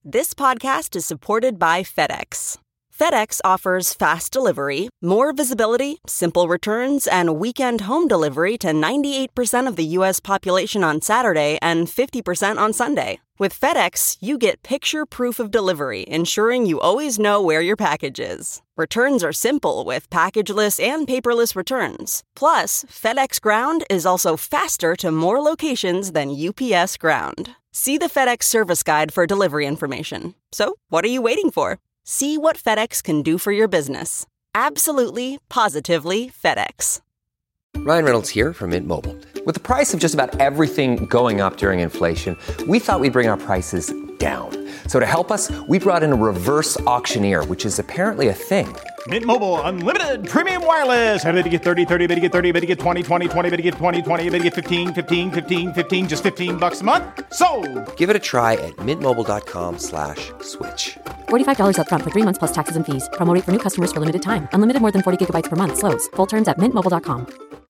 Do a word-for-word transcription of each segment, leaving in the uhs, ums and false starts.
This podcast is supported by FedEx. FedEx offers fast delivery, more visibility, simple returns, and weekend home delivery to ninety-eight percent of the U S population on Saturday and fifty percent on Sunday. With FedEx, you get picture proof of delivery, ensuring you always know where your package is. Returns are simple with packageless and paperless returns. Plus, FedEx Ground is also faster to more locations than U P S Ground. See the FedEx service guide for delivery information. So, what are you waiting for? See what FedEx can do for your business. Absolutely, positively FedEx. Ryan Reynolds here from Mint Mobile. With the price of just about everything going up during inflation, we thought we'd bring our prices down. So to help us, we brought in a reverse auctioneer, which is apparently a thing. Mint Mobile Unlimited Premium Wireless. How to get thirty, thirty, how to get thirty, how to get twenty, twenty, twenty, how to get twenty, twenty, how to get fifteen, fifteen, fifteen, fifteen, just fifteen bucks a month? Sold! Give it a try at mintmobile.com slash switch. forty-five dollars up front for three months plus taxes and fees. Promo rate for new customers for limited time. Unlimited more than forty gigabytes per month. Slows full terms at mint mobile dot com.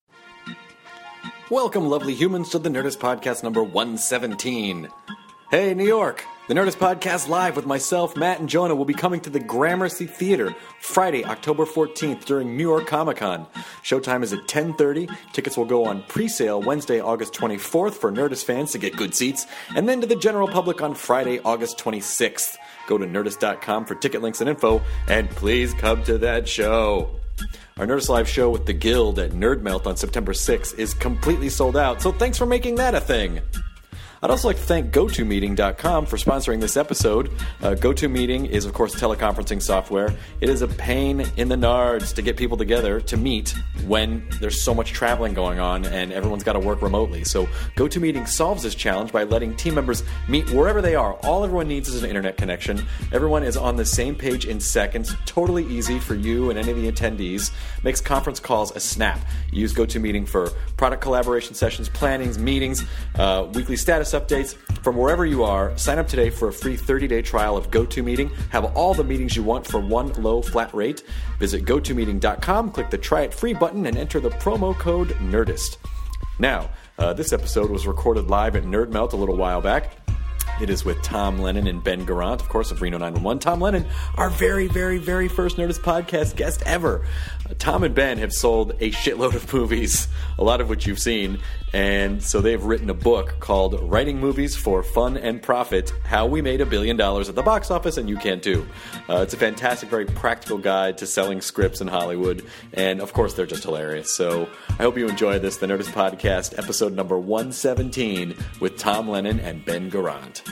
Welcome, lovely humans, to the Nerdist Podcast number one seventeen. Hey, New York! The Nerdist Podcast Live with myself, Matt, and Jonah will be coming to the Gramercy Theater Friday, October fourteenth during New York Comic Con. Showtime is at ten thirty. Tickets will go on pre-sale Wednesday, August twenty-fourth for Nerdist fans to get good seats, and then to the general public on Friday, August twenty-sixth. Go to nerdist dot com for ticket links and info, and please come to that show. Our Nerdist Live show with the Guild at Nerd Melt on September sixth is completely sold out, so thanks for making that a thing. I'd also like to thank go to meeting dot com for sponsoring this episode. Uh, GoToMeeting is, of course, teleconferencing software. It is a pain in the nards to get people together to meet when there's so much traveling going on and everyone's got to work remotely. So GoToMeeting solves this challenge by letting team members meet wherever they are. All everyone needs is an internet connection. Everyone is on the same page in seconds. Totally easy for you and any of the attendees. Makes conference calls a snap. Use GoToMeeting for product collaboration sessions, plannings, meetings, uh, weekly status updates. From wherever you are, sign up today for a free thirty-day trial of GoToMeeting. Have all the meetings you want for one low flat rate. Visit go to meeting dot com, click the Try It Free button, and enter the promo code NERDIST. Now, uh, this episode was recorded live at Nerd Melt a little while back. It is with Tom Lennon and Ben Garant, of course, of Reno nine one one. Tom Lennon, our very, very, very first Nerdist Podcast guest ever. Uh, Tom and Ben have sold a shitload of movies, a lot of which you've seen, and so they've written a book called Writing Movies for Fun and Profit, How We Made a Billion Dollars at the Box Office, and You Can Too. Uh, it's a fantastic, very practical guide to selling scripts in Hollywood, and of course, they're just hilarious. So I hope you enjoy this, the Nerdist Podcast, episode number one seventeen, with Tom Lennon and Ben Garant.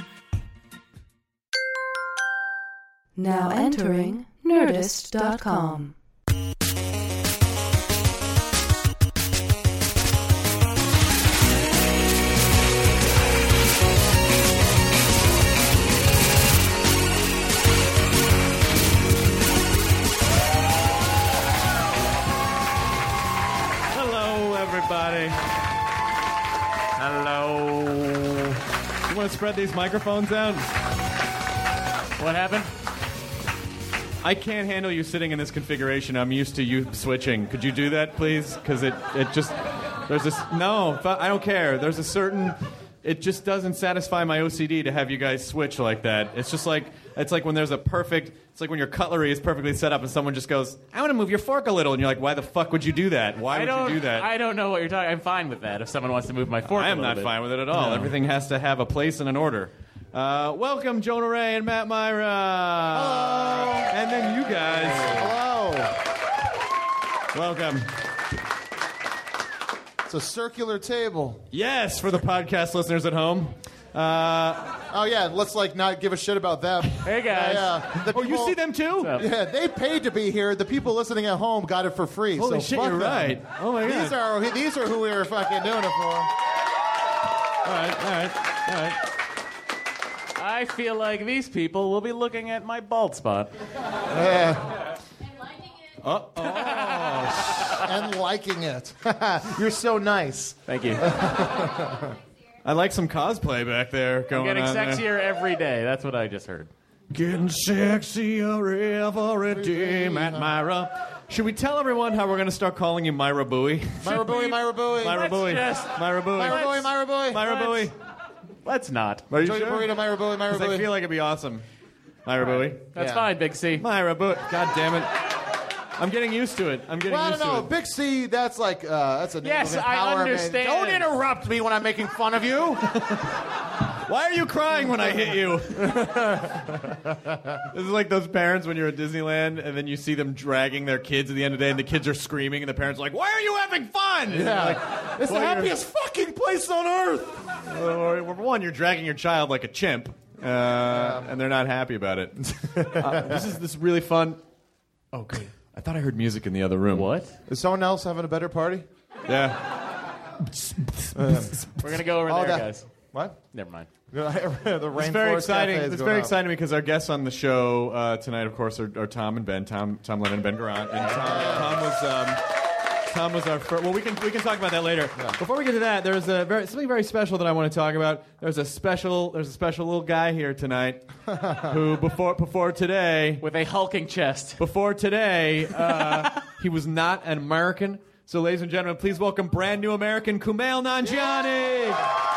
Now entering nerdist dot com. Hello, everybody. Hello. You want to spread these microphones out? What happened? I can't handle you sitting in this configuration. I'm used to you switching. Could you do that, please? Because it, it just... There's this... No, I don't care. There's a certain... It just doesn't satisfy my O C D to have you guys switch like that. It's just like... It's like when there's a perfect... It's like when your cutlery is perfectly set up and someone just goes, I want to move your fork a little. And you're like, why the fuck would you do that? Why would you do that? I don't know what you're talking... I'm fine with that if someone wants to move my fork I a am little not bit. fine with it at all. No. Everything has to have a place and an order. Uh, welcome, Jonah Ray and Matt Myra. Hello. And then you guys. Hello. Welcome. It's a circular table. Yes, for the podcast listeners at home. Uh, oh, yeah, let's, like, not give a shit about them. Hey, guys. Yeah, yeah. The oh, you people- see them too? Yeah, they paid to be here. The people listening at home got it for free. Holy so shit, fuck you're them. right. Oh, my God. These are, these are who we were fucking doing it for. All right, all right, all right. I feel like these people will be looking at my bald spot. Yeah. Uh oh. And liking it. You're so nice. Thank you. I like some cosplay back there going I'm getting on sexier there. every day. That's what I just heard. Getting sexier every day, Matt Myra. Should we tell everyone how we're going to start calling you Myra Bowie? Myra Bowie, Myra Bowie. Myra Let's Bowie. just- Myra Bowie. Myra Bowie, Myra Bowie. Myra Let's- Bowie. Let's not. Are you Enjoy sure? your burrito, Myra Bowie, Myra 'Cause I Bowie. feel like it'd be awesome. Myra Bowie. That's Yeah. fine, Big C. Myra Bowie. God damn it. I'm getting used to it. I'm getting Well, I used don't know. to it. Big C, that's like, uh, that's a name Yes, of I empowerment. understand. Don't interrupt me when I'm making fun of you. Why are you crying when I hit you? This is like those parents when you're at Disneyland and then you see them dragging their kids at the end of the day and the kids are screaming and the parents are like, why are you having fun? And Yeah. you're like, It's well, the you're- happiest fucking place on earth. Or, or one, you're dragging your child like a chimp, uh, and they're not happy about it. uh, this is this really fun. Oh, good. I thought I heard music in the other room. What? Is someone else having a better party? Yeah. We're gonna go over Oh, there, that- guys. What? Never mind. the It's very Rainforest exciting. Cafe is It's going very up. exciting because our guests on the show uh, tonight, of course, are, are Tom and Ben. Tom, Tom Lennon and Ben Garant. And Tom, Tom was. Um, Tom was our first. Well, we can we can talk about that later. Before we get to that, there's a very, something very special that I want to talk about. There's a special there's a special little guy here tonight who before before today With a hulking chest. before today uh, he was not an American. So, ladies and gentlemen, please welcome brand new American Kumail Nanjiani.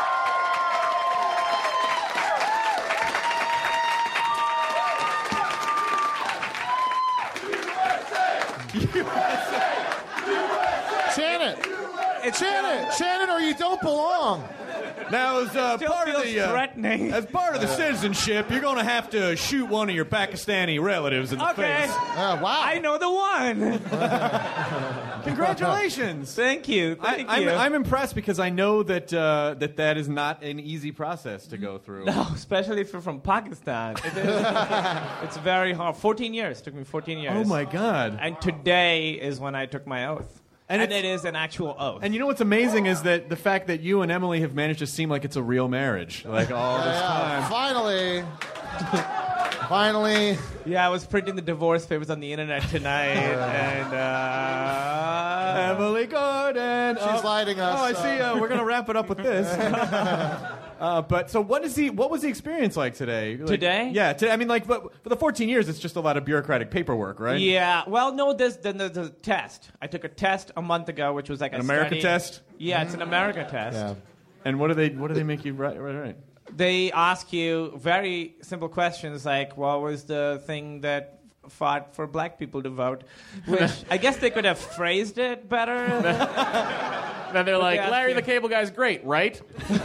Chant it. Chant it. Chant it or you don't belong. Now, as uh, part of the uh, threatening. as part of the citizenship, you're going to have to shoot one of your Pakistani relatives in the Okay. face. Uh, wow. I know the one. Congratulations! Thank you. Thank I, I'm, you. I'm impressed because I know that uh, that that is not an easy process to go through. No, especially if you're from Pakistan. It is, it's very hard. fourteen years. Took me fourteen years. Oh my God! And today is when I took my oath. And And, it's- it is an actual oath. And you know what's amazing is that the fact that you and Emily have managed to seem like it's a real marriage, like all this Yeah, time. finally. Finally. yeah, I was printing the divorce papers on the internet tonight. and, uh... Emily Gordon. She's oh, lighting us, Oh, I see. uh, Uh, we're gonna wrap it up with this. uh, but so, what is the what was the experience like today? Like, Today? Yeah. Today. I mean, like, but for the fourteen years, it's just a lot of bureaucratic paperwork, right? Yeah, well, no, there's, then there's a test. I took a test a month ago, which was like An a America study- test? Yeah, it's an America test. Yeah. And what do they what do they make you write? Right, right. They ask you very simple questions like, what was the thing that fought for black people to vote? Which I guess they could have phrased it better. Then they're like, ask Larry you- the Cable Guy's great, right?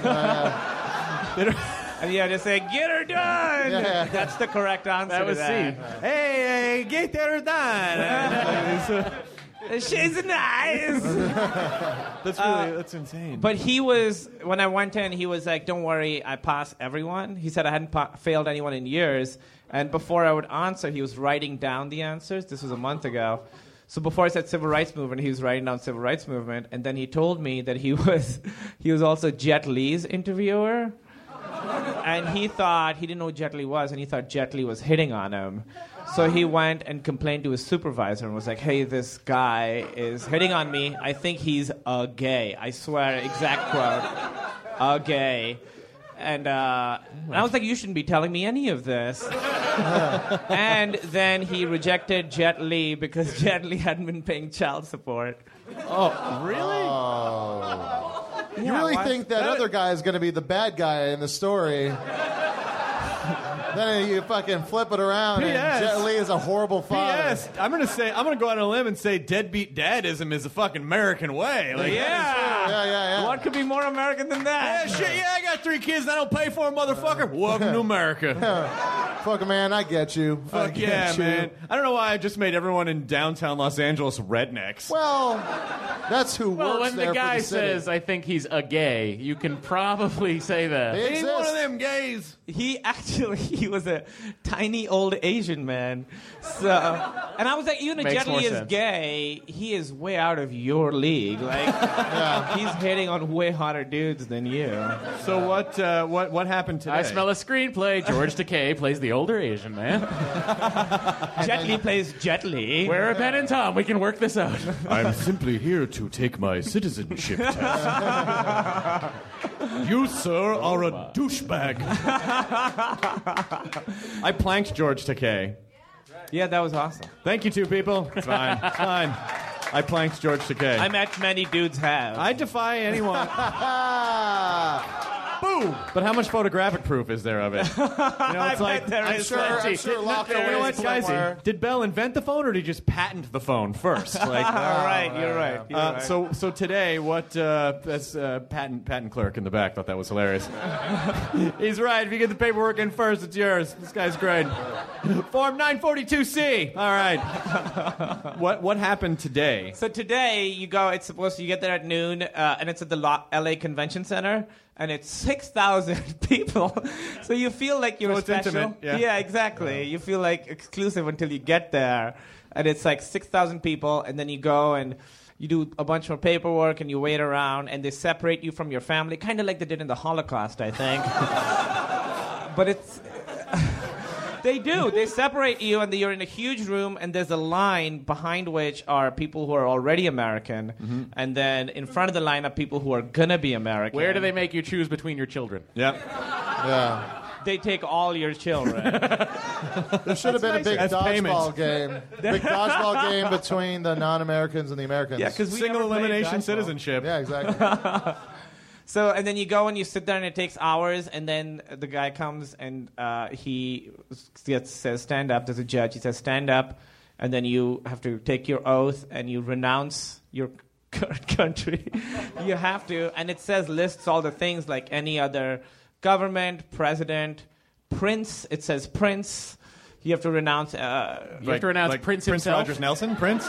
And yeah, just say, get her done! Yeah. That's the correct answer That to was that. C. Hey, hey, get her done. She's nice! That's really that's insane. But he was, when I went in, he was like, don't worry, I pass everyone. He said I hadn't pa- failed anyone in years. And before I would answer, he was writing down the answers. This was a month ago. So before I said civil rights movement, he was writing down civil rights movement. And then he told me that he was, he was also Jet Li's interviewer. And he thought, he didn't know who Jet Li was, and he thought Jet Li was hitting on him. So he went and complained to his supervisor and was like, hey, this guy is hitting on me. I think he's a gay. I swear, exact quote. A gay. And, uh, and I was like, you shouldn't be telling me any of this. And then he rejected Jet Li because Jet Li hadn't been paying child support. oh, really? You Yeah, really why- think that, that- other guy is going to be the bad guy in the story? Then you fucking flip it around, P S and Jet Li is a horrible father. Yes, I'm gonna say I'm gonna go out on a limb and say deadbeat dadism is a fucking American way. Like, Yeah. Yeah, yeah, yeah. What could be more American than Yeah, that? shit, yeah, I got three kids and I don't pay for them, motherfucker. Welcome to America. Fuck, man, I get you. I Fuck get yeah, you. man. I don't know why I just made everyone in downtown Los Angeles rednecks. Well, that's who Well, works when there the for guy the city. says, I think he's a gay, you can probably say that. They Ain't exist. one of them gays. He actually, he was a tiny old Asian man. So, and I was like, even if Makes Jet Li more is sense. gay, he is way out of your league. Like, he's hitting on way hotter dudes than you. So what? Uh, what? What happened today? I smell a screenplay. George Takei plays the older Asian man. Jet Li plays Jet Li. Wear a pen and Tom. We can work this out. I'm simply here to take my citizenship test. You, sir, are a douchebag. I planked George Takei. Yeah, that was awesome. Thank you, two people. It's fine. It's fine. I planked George Takei. I met many dudes have. I defy anyone. Ah, Boom! Two. But how much photographic proof is there of it? You know, I it's bet like there I'm is sure, plenty. I'm sure locked you away know what, guys? somewhere. Did Bell invent the phone, or did he just patent the phone first? Like, All right, you're right. You're uh, right. so, so today, what? Uh, as uh, patent patent clerk in the back thought that was hilarious. He's right. If you get the paperwork in first, it's yours. This guy's great. Form nine forty-two C. All right. What what happened today? So today you go. It's supposed to you get there at noon, uh, and it's at the Lo- L A Convention Center, and it's six thousand people. So you feel like you're So it's special. intimate, yeah. exactly. You feel like exclusive until you get there, and it's like six thousand people, and then you go and you do a bunch of paperwork, and you wait around, and they separate you from your family, kind of like they did in the Holocaust, I think. But it's. They do. They separate you, and you're in a huge room, and there's a line behind which are people who are already American, mm-hmm. and then in front of the line are people who are gonna be American. Where do they make you choose between your children? Yep. Yeah. They take all your children. There should have been nice. a big That's dodgeball payment. game. Big dodgeball game between the non-Americans and the Americans. Yeah, because Single elimination citizenship. Yeah, exactly. So, and then you go and you sit there, and it takes hours, and then the guy comes and uh, he gets, says, stand up. There's a judge. He says, stand up, and then you have to take your oath, and you renounce your current country. You have to, and it says, lists all the things like any other government, president, prince. It says prince. You have to renounce. Uh, You have to renounce like Prince Prince himself. Rogers Nelson, Prince.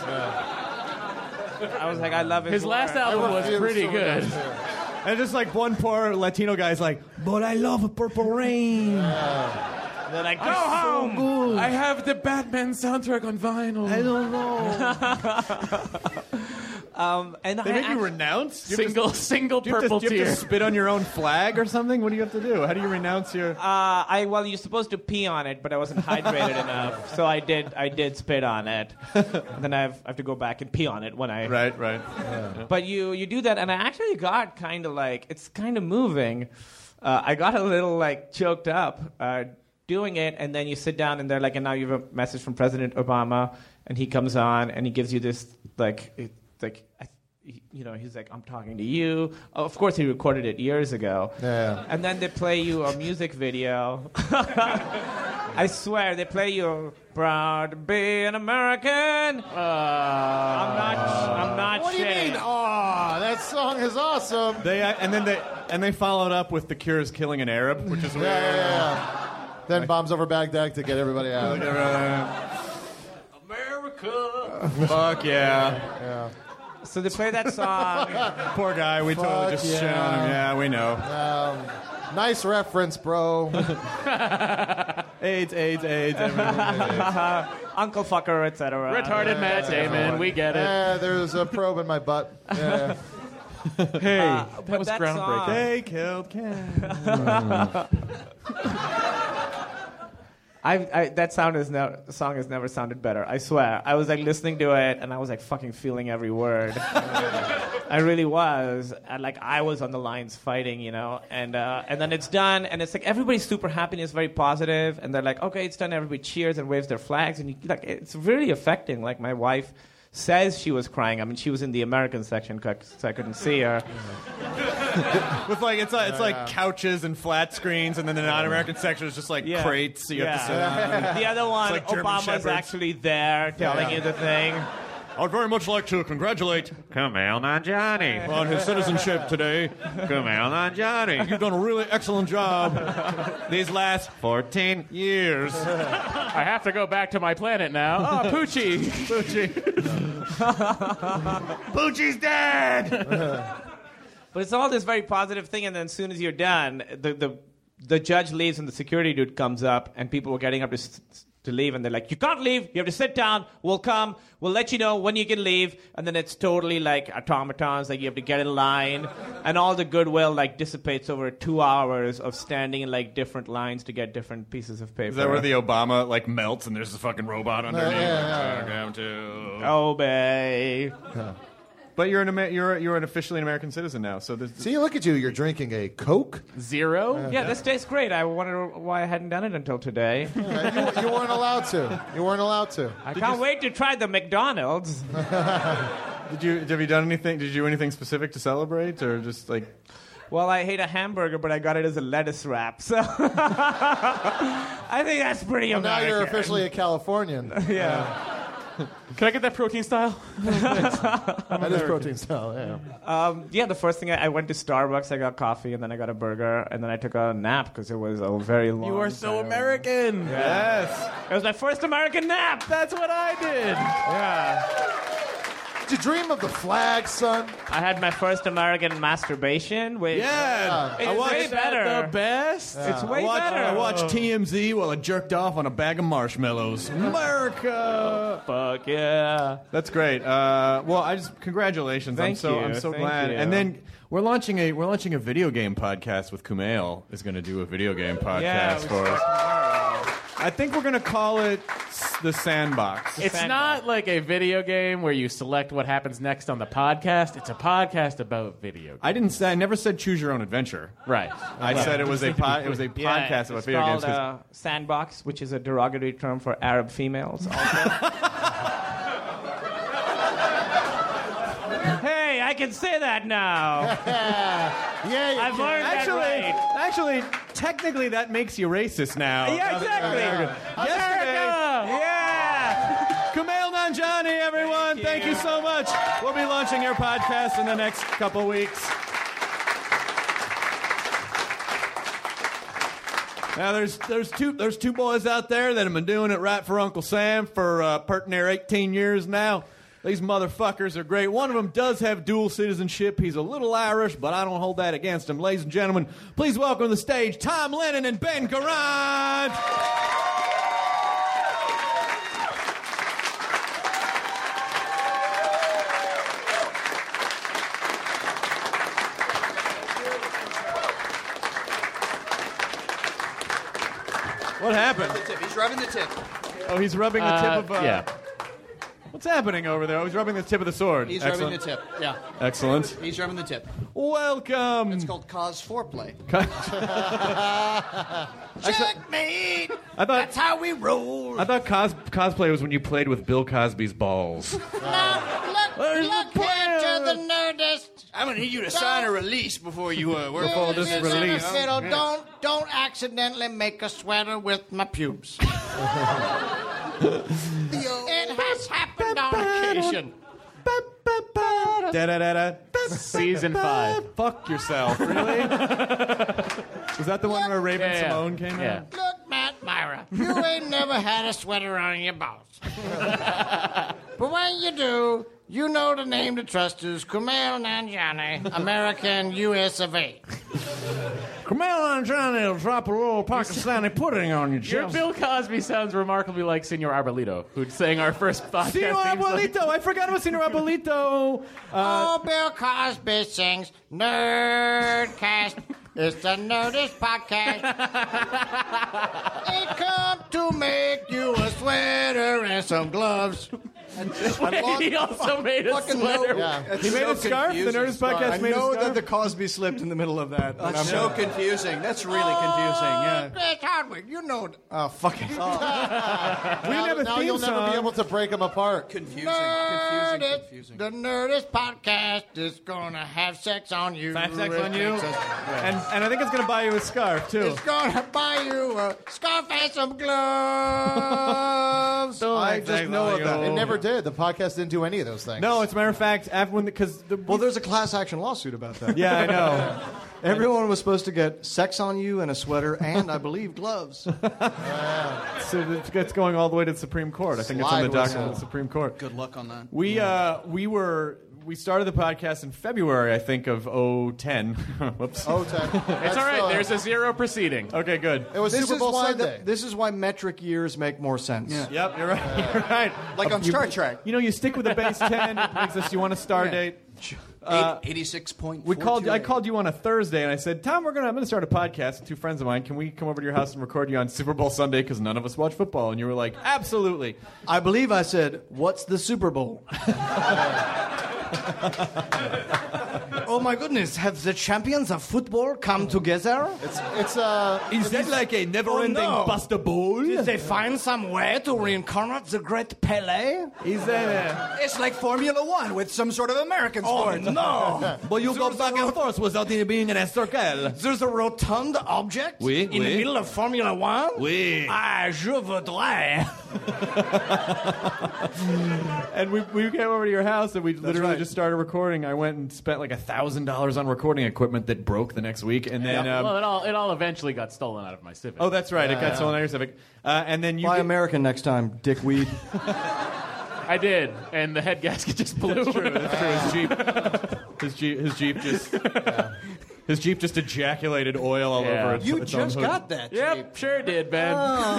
I was like, I love his His last work. album was refuse pretty to good. renounce it. And just like one poor Latino guy's like, but I love Purple Rain. They're like, go Oh, home. I have the Batman soundtrack on vinyl. I don't know. Um, and They I make you act- renounce? You have to- Single, single Do you, have to, purple do you have tear. to spit on your own flag or something? What do you have to do? How do you renounce your... Uh, I well, you're supposed to pee on it, but I wasn't hydrated enough, so I did. I did spit on it. And then I have, I have to go back and pee on it when I. Right, right. But you you do that, and I actually got kind of like it's kind of moving. Uh, I got a little like choked up uh, doing it, and then you sit down, and they're like, and now you have a message from President Obama, and he comes on, and he gives you this like it, like. I, You know, he's like, I'm talking to you. Oh, of course, he recorded it years ago. Yeah. And then they play you a music video. I swear, they play you proud to be an American. Uh, I'm not. I'm not. What do you shitting. mean? Aw, that song is awesome. They uh, and then they and they followed up with The Cure's "Killing an Arab," which is Yeah, weird. yeah, yeah. Then bombs over Baghdad to get everybody out. America. Fuck yeah. Yeah. So they play that song. Poor guy. We totally Fuck just yeah. shit on him. Yeah, we know. Um, nice reference, bro. AIDS, AIDS, AIDS. everything, AIDS. Uncle fucker, et cetera. retarded Matt Damon, we get it. Yeah, there's a probe in my butt. Yeah. Hey, Uh, That but was that groundbreaking. song- they killed Ken. I, I that sound is no, song has never sounded better. I swear. I was like listening to it, and I was like fucking feeling every word. I really was. And like I was on the lines fighting, you know. And uh, and then it's done, and it's like everybody's super happy and it's very positive, and they're like, okay, it's done. Everybody cheers and waves their flags, and you, like it's really affecting. Like my wife says she was crying. I mean, she was in the American section, so I couldn't see her. With like it's like it's like couches and flat screens, and then the non-American section is just like Yeah. crates. So you have to sit Yeah. down. The other one, like German Obama's Shepherds. actually there telling Yeah. you the thing. I would very much like to congratulate Kamal Nanjiani. on his citizenship today. Kamal Nanjiani. You've done a really excellent job these last fourteen years. I have to go back to my planet now. Oh, Poochie. Poochie. Poochie's dead. But it's all this very positive thing, and then as soon as you're done, the the, the judge leaves and the security dude comes up, and people were getting up to, s- to leave, and they're like, you can't leave, you have to sit down, we'll come, we'll let you know when you can leave, and then it's totally like automatons, like you have to get in line, and all the goodwill like dissipates over two hours of standing in like different lines to get different pieces of paper. Is that where the Obama like melts and there's a fucking robot underneath? yeah, yeah. Down to- Obey. But you're an Amer- you're you're an officially an American citizen now. So this. See, look at you. You're drinking a Coke. Zero? Yeah, this tastes great. I wonder why I hadn't done it until today. Yeah, you, you weren't allowed to. You weren't allowed to. I can't wait to try the McDonald's. Did you have you done anything? Did you do anything specific to celebrate, or just like? Well, I hate a hamburger, but I got it as a lettuce wrap. So I think that's pretty well, now American. you're officially a Californian. Yeah. Can I get that protein style? That is protein style, yeah. Um, yeah, the first thing, I, I went to Starbucks, I got coffee, and then I got a burger, and then I took a nap because it was a very long You are so time. American. Yeah. Yes. It was my first American nap. That's what I did. Yeah. Did you dream of the flag, son? I had my first American masturbation. Which, Yeah. It's I watched way better. that the best. It's way I watched, better. I watched T M Z while I jerked off on a bag of marshmallows. America. Fuck yeah. That's great. Uh, well, I just congratulations. Thank I'm so you. I'm so Thank glad. you. And then we're launching a we're launching a video game podcast with Kumail is going to do a video game podcast Yeah, we for us. start tomorrow. I think we're going to call it s- the Sandbox. It's Sandbox. not like a video game where you select what happens next on the podcast. It's a podcast about video games. I didn't say I never said choose your own adventure. Right. I said it was a po- it was a Yeah, podcast about it's video games. called 'cause- uh, Sandbox, which is a derogatory term for Arab females. Also. Hey, I can say that now. Yeah, you I've can. learned Actually, that right. actually, technically, that makes you racist now. Yeah, exactly. Yesterday, Yeah. Kumail Nanjiani, everyone, thank you. so much. We'll be launching your podcast in the next couple weeks. Now, there's there's two there's two boys out there that have been doing it right for Uncle Sam for uh, pert near eighteen years now. These motherfuckers are great. One of them does have dual citizenship. He's a little Irish, but I don't hold that against him. Ladies and gentlemen, please welcome to the stage Tom Lennon and Ben Garant. What happened? He's rubbing the tip. Oh, he's rubbing the tip Uh, of... Uh, yeah. What's happening over there? Oh, he's rubbing the tip of the sword. He's Excellent. rubbing the tip. Yeah. Excellent. He's rubbing the tip. Welcome. It's called cause foreplay. Checkmate. I thought That's how we roll. I thought cos- cosplay was when you played with Bill Cosby's balls. Now, look, There's look the here plan. to the Nerdist. I'm going to need you to sign a release before you uh, work Before on this this. release. Fiddle, don't, don't accidentally make a sweater with my pubes. It has happened on occasion. Da-da-da-da. Season five. Fuck yourself. Really? Was that the one where Raven Yeah, yeah. Simone came Yeah. out? Look, Matt Myra, you ain't never had a sweater on your balls. But when you do, you know the name to trust is Kumail Nanjiani, American U S of A. Kumail Nanjiani will drop a little Pakistani pudding on your Your chest. Bill Cosby sounds remarkably like Senor Arbolito, who sang our first podcast. Senor theme song. Abuelito. I forgot about Senor Abuelito. Uh, Oh, Bill Cosby sings Nerdcast. It's the Nerdist podcast. It come to make you a sweater and some gloves. He also made a Fucking sweater. Yeah. he made a scarf. The Nerdist podcast I made a know scarf. that the Cosby slipped in the middle of that. and That's I'm so not- confusing. That's really confusing. Yeah. Chris Hardwick, you know. Oh fuck it. we Now, have a now theme you'll never song. be able to break them apart. Confusing. Nerdist, Confusing. Confusing. the Nerdist podcast is gonna have sex on you. Have sex It on you. makes us- And, and I think it's going to buy you a scarf, too. It's gonna buy you a scarf and some gloves. I just know of that. It never did. The podcast didn't do any of those things. No, as a matter of fact, after when because the, Well, there's a class action lawsuit about that. yeah, I know. Everyone was supposed to get sex on you and a sweater and, I believe, gloves. So it's, it's going all the way to the Supreme Court. I think it's on the Slide docket whistle. of the Supreme Court. Good luck on that. We uh we were we started the podcast in February, I think, of oh ten. Whoops. Oh, Ted. It's all right. There's a zero proceeding. Okay, good. It was This Super is Bowl why Sunday. the, this is why metric years make more sense. Yep, you're right. You're right. Like on You- Star Trek. You know, you stick with the base ten. It makes us. You want a star Yeah. date? eighty-six point We called. I called you on a Thursday, and I said, "Tom, we're gonna. I'm gonna start a podcast with two friends of mine. Can we come over to your house and record you on Super Bowl Sunday? Because none of us watch football." And you were like, "Absolutely." I believe I said, "What's the Super Bowl?" oh my goodness, have the champions of football come together? It's it's uh. Is that like a never-ending Oh, no. Buster Bowl? Did they find some way to reincarnate the great Pele? Is that It's like Formula One with some sort of American Oh sport. no! Well, you go back and forth without it being in a circle. There's a rotund object Oui, in oui. the middle of Formula One? Oui. Ah, je voudrais. And we, we came over to your house and we literally right. just started recording. I went and spent like a thousand dollars on recording equipment that broke the next week, and then um, well, it all it all eventually got stolen out of my Civic. oh, that's right, it got stolen out of your Civic. Uh, and then you Buy get- American next time, dickweed. I did, and the head gasket just blew. That's true. That's true. His Jeep, his Jeep, his Jeep just, his Jeep just ejaculated oil all Yeah. over its, You its just own hood. got that. Yep, sure did, Ben.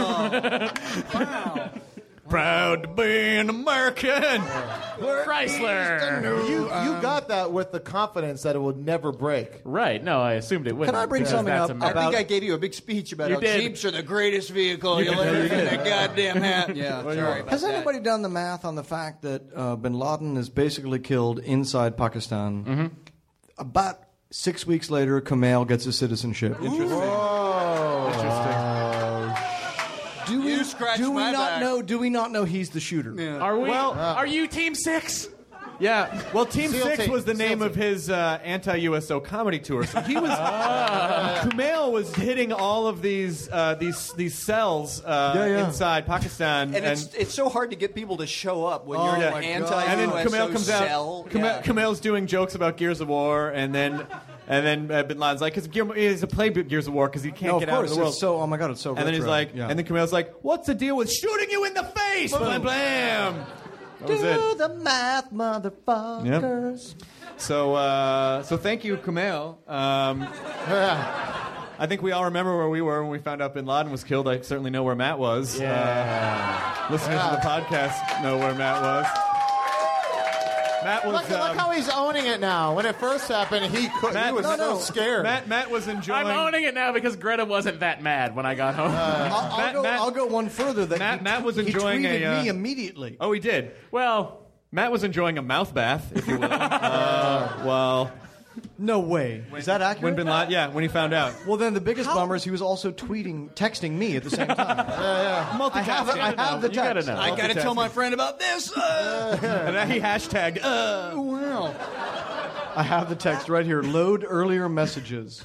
Wow. Proud to be an American. Chrysler. You you got that with the confidence that it would never break. Right? No, I assumed it wouldn't. Can I bring because something that's up I America. think I gave you a big speech about You how did. Jeeps are the greatest vehicle you'll ever see in a goddamn hat. Yeah, sorry about Has that. anybody done the math on the fact that uh, Bin Laden is basically killed inside Pakistan? Mm-hmm. About six weeks later, Kumail gets his citizenship. Do we, You scratched do we my not back. know? Do we not know he's the shooter? Are we? Well, are you Team Six? Yeah, well, Team SEAL Six team. was the name SEAL of his uh, anti-U S O comedy tour. So he was, Kumail was hitting all of these uh, these these cells uh, Yeah, yeah. inside Pakistan, And it's it's so hard to get people to show up when you're yeah. an and anti-U then S O Kumail comes cell. out. Kumail, Yeah. Kumail's doing jokes about Gears of War, and then and then uh, Bin Laden's like, because he has to play Gears of War because he can't No, get of out course. of the world. It's so. Oh my God, it's so. and then he's retro. like, Yeah. and then Kumail's like, what's the deal with shooting you in the face? Blam, blam. That was do it. the math, motherfuckers. So, uh, so thank you, Kumail. Um, I think we all remember where we were when we found out Bin Laden was killed. I certainly know where Matt was. Yeah. Uh, listeners to the podcast know where Matt was. Matt was. Look, look um, how he's owning it now. When it first happened, he could, Matt- he was no, so no. scared. Matt, Matt was enjoying. I'm owning it now because Greta wasn't that mad when I got home. I'll, I'll Matt- go, Matt- I'll go one further. That Matt- he, Matt was he enjoying tweeted a, uh, me immediately. Oh, he did. well, Matt was enjoying a mouth bath, if you will. uh, well, No way. Is that accurate? when Bin Laden, yeah, when he found out. Well, then the biggest bummer is he was also tweeting, texting me at the same time. yeah, yeah. I have, I have the You gotta text. know. I gotta tell my friend about this. Uh. And then he hashtagged. Uh, Wow. I have the text right here. Load earlier messages.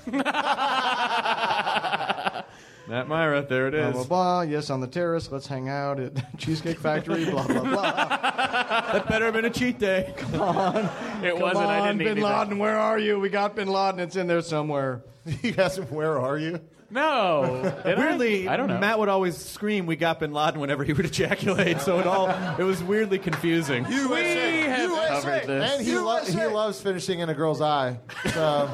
Matt Myra, there it Blah, is. blah, blah. Yes, on the terrace. Let's hang out at Cheesecake Factory. Blah, blah, blah. That better have been a cheat day. it Come wasn't. I on, didn't Bin need Laden, where are you? We got Bin Laden. It's in there somewhere. He asked him, where are you? No. Did Weirdly, I? I don't know. Matt would always scream, "We got Bin Laden" whenever he would ejaculate. So it all it was weirdly confusing. we have covered this. And he, lo- he loves finishing in a girl's eye. So.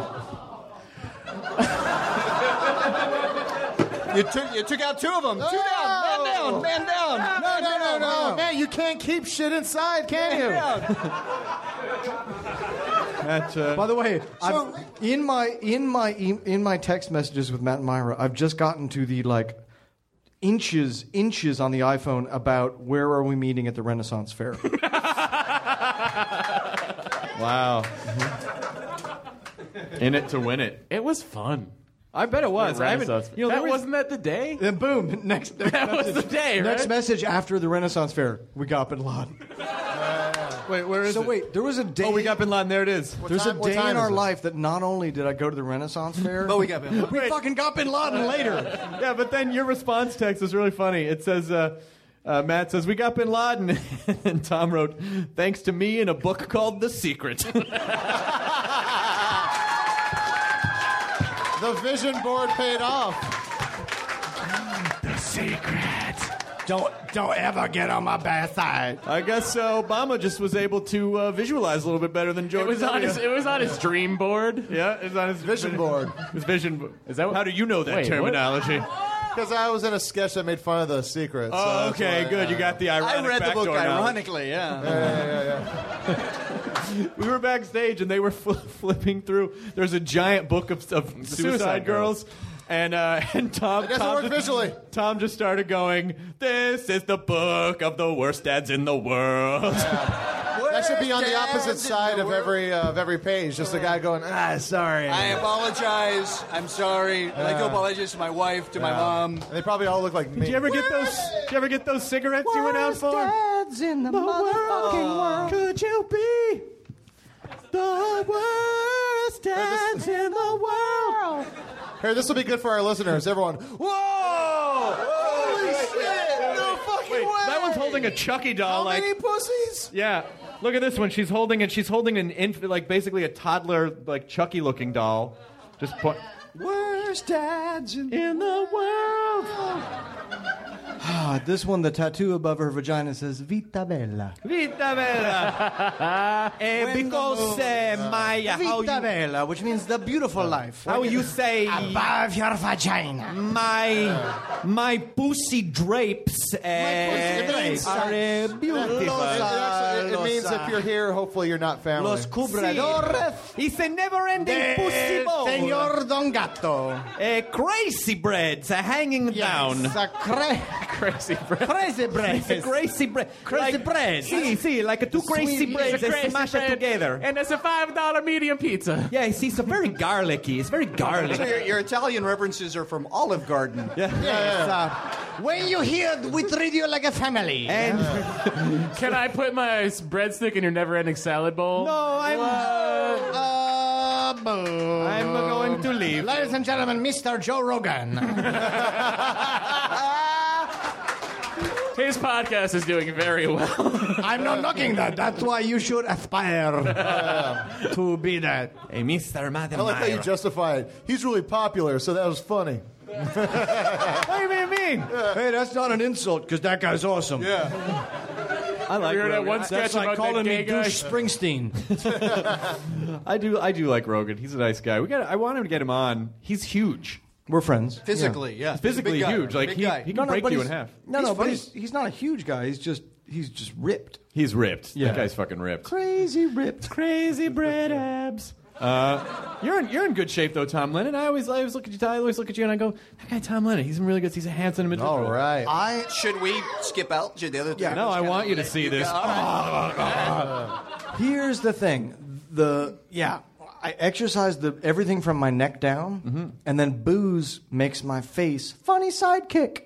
You took you took out two of them. Two down. Man down. Man down. No, no, no, no. Man, you can't keep shit inside, can you? Matt, uh, By the way, I've, in my in my e- in my text messages with Matt and Myra, I've just gotten to the like inches inches on the iPhone about where are we meeting at the Renaissance Fair. wow. In it to win it. It was fun. I bet it was. I haven't, Renaissance. you know, that there was- wasn't that the day. Then boom, next, next That was message. the day, right? Next message after the Renaissance Fair, we got Bin Laden. Wait, where is So it? wait, there was a day. Oh, we got Bin Laden. There it is. There's time- a what day time in our is it? life that not only did I go to the Renaissance Fair, But we got Bin Laden. we fucking got Bin Laden later. Yeah, but then your response text is really funny. It says, uh, uh, Matt says, "We got Bin Laden," and Tom wrote, "Thanks to me in a book called The Secret." The vision board paid off. The Secret. Don't don't ever get on my bad side. I guess uh, Obama just was able to uh, visualize a little bit better than George It was on W. his. It was on his dream board. Yeah, it's on his Vision board. His vision board. Is that what- How do you know that Wait, what? terminology? Because I was in a sketch that made fun of The Secret. so Oh, that's okay, why, good. uh, You got the ironic I read the book backdoor knowledge. ironically. Yeah. Yeah, yeah, yeah. We were backstage and they were fl- flipping through. There's a giant book of, of suicide, Suicide girls. And uh, and Tom, It doesn't Tom work just, visually. Tom just started going, "This is the book of the worst dads in the world." That That should be on the opposite side of every uh, of every page. Just a guy going, ah, sorry. I apologize. I'm sorry. I'd like to apologize to my wife, to my Yeah. mom. And they probably all look like me. Did you ever get those? Did you ever get those cigarettes you went out for? Dads in the, motherfucking world. Could you be the worst dads in the world? Here, this will be good for our listeners. Everyone, whoa! Holy shit! No fucking Wait, way! that one's holding a Chucky doll. How like, many pussies? yeah. Look at this one. She's holding and she's holding an infant, like basically a toddler, like Chucky-looking doll. Just put Worst dads in, in the world. Ah, this one, the tattoo above her vagina says Vita Bella. Vita Bella. Eh, because uh, my how Vita you, Bella, which means the beautiful life. how you say Above your vagina. my my pussy drapes uh, drapes. are uh, beautiful. It, actually, it Los- means if you're here, hopefully you're not family. Los cubredores It's a never-ending pussy del bowl. Señor Don Gato. Uh, crazy breads are hanging down. Yes, a cra- Crazy bread. crazy bread. It's a crazy bread. Crazy like, bread. See, see, like a two crazy Sweet- breads It's a they crazy smash bread, it together. And it's a five dollar medium pizza. Yeah, see, it's a very garlicky. It's very So garlicky. your, your Italian references are from Olive Garden. Yes, uh, when you hear, we treat you like a family. And Can I put my breadstick in your never-ending salad bowl? no, I'm Uh, boo. I'm going to leave. Ladies and gentlemen, Mister Joe Rogan. His podcast is doing very well. I'm not knocking that. That's why you should aspire to be that. Hey, Mister Madam I like how you Myra. justify it. He's really popular, so that was funny. What do you mean? Hey, that's not an insult, because that guy's awesome. Yeah. I like You heard that Rogan. one I- sketch That's like about calling that me gay guy? douche Springsteen. I do. I do like Rogan. He's a nice guy. We got. I want him to get him on. He's huge. We're friends. Physically, yeah. He's physically He's a big guy. huge. Like Big he, guy. he can break but you he's- in half. No, He's no, but funny. he's, he's not a huge guy. He's just he's just ripped. He's ripped. Yeah. That guy's fucking ripped. Crazy ripped. Crazy bread abs. Uh, you're in you're in good shape though, Tom Lennon. I always I always look at you. I always look at you and I go, that guy Tom Lennon. He's in really good. He's a handsome individual. All right. I Should we skip out? Should the other two Yeah. No, just I kinda want you to let see you this. go? All right. Here's the thing. The yeah, I exercise the everything from my neck down, and then booze makes my face funny sidekick.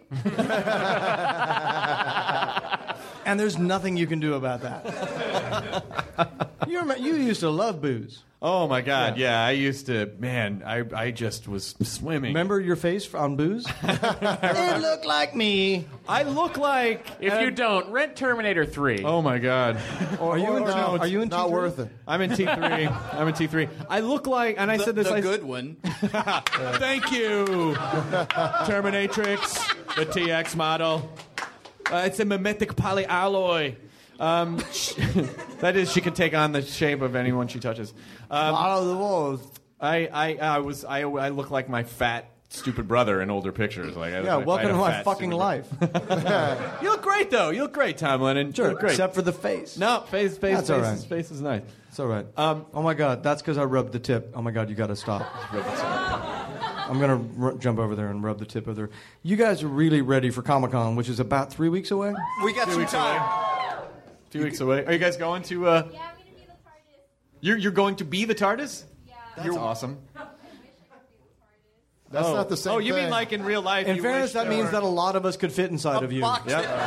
And there's nothing you can do about that. you remember, you used to love booze. Oh my God, yeah. I used to, man. I I just was swimming. Remember your face on booze? It looked like me. I look like. If you don't, rent Terminator three. Oh my God. Are you in? Or no, are you in? not T three? worth it. I'm in T three. I'm in T three. I look like, and I The, said this. the I, good one. Thank you, Terminatrix, the T X model. Uh, it's a mimetic polyalloy. Um, that is, she can take on the shape of anyone she touches. Um, Out of the walls. I, I, I was, I, I look like my fat, stupid brother in older pictures. Like, I, Yeah, I, welcome I to had a my fat, fucking stupid life. brother. You look great, though. You look great, Tom Lennon. You Sure, look great. except for the face. no, face, face, That's face, all right. is, face is nice. It's all right. Um, oh my God, that's because I rubbed the tip. Oh my God, you got to stop. I'm gonna r- jump over there and rub the tip of their. You guys are really ready for Comic Con, which is about three weeks away. We got some weeks time. A few weeks away. Are you guys going to? Uh, Yeah, I'm gonna be the TARDIS. you're you're going to be the TARDIS? Yeah. That's awesome. That's oh. not the same Oh, you thing. mean like in real life? In you fairness, wish that there means were- that a lot of us could fit inside of you. Box Yep. it.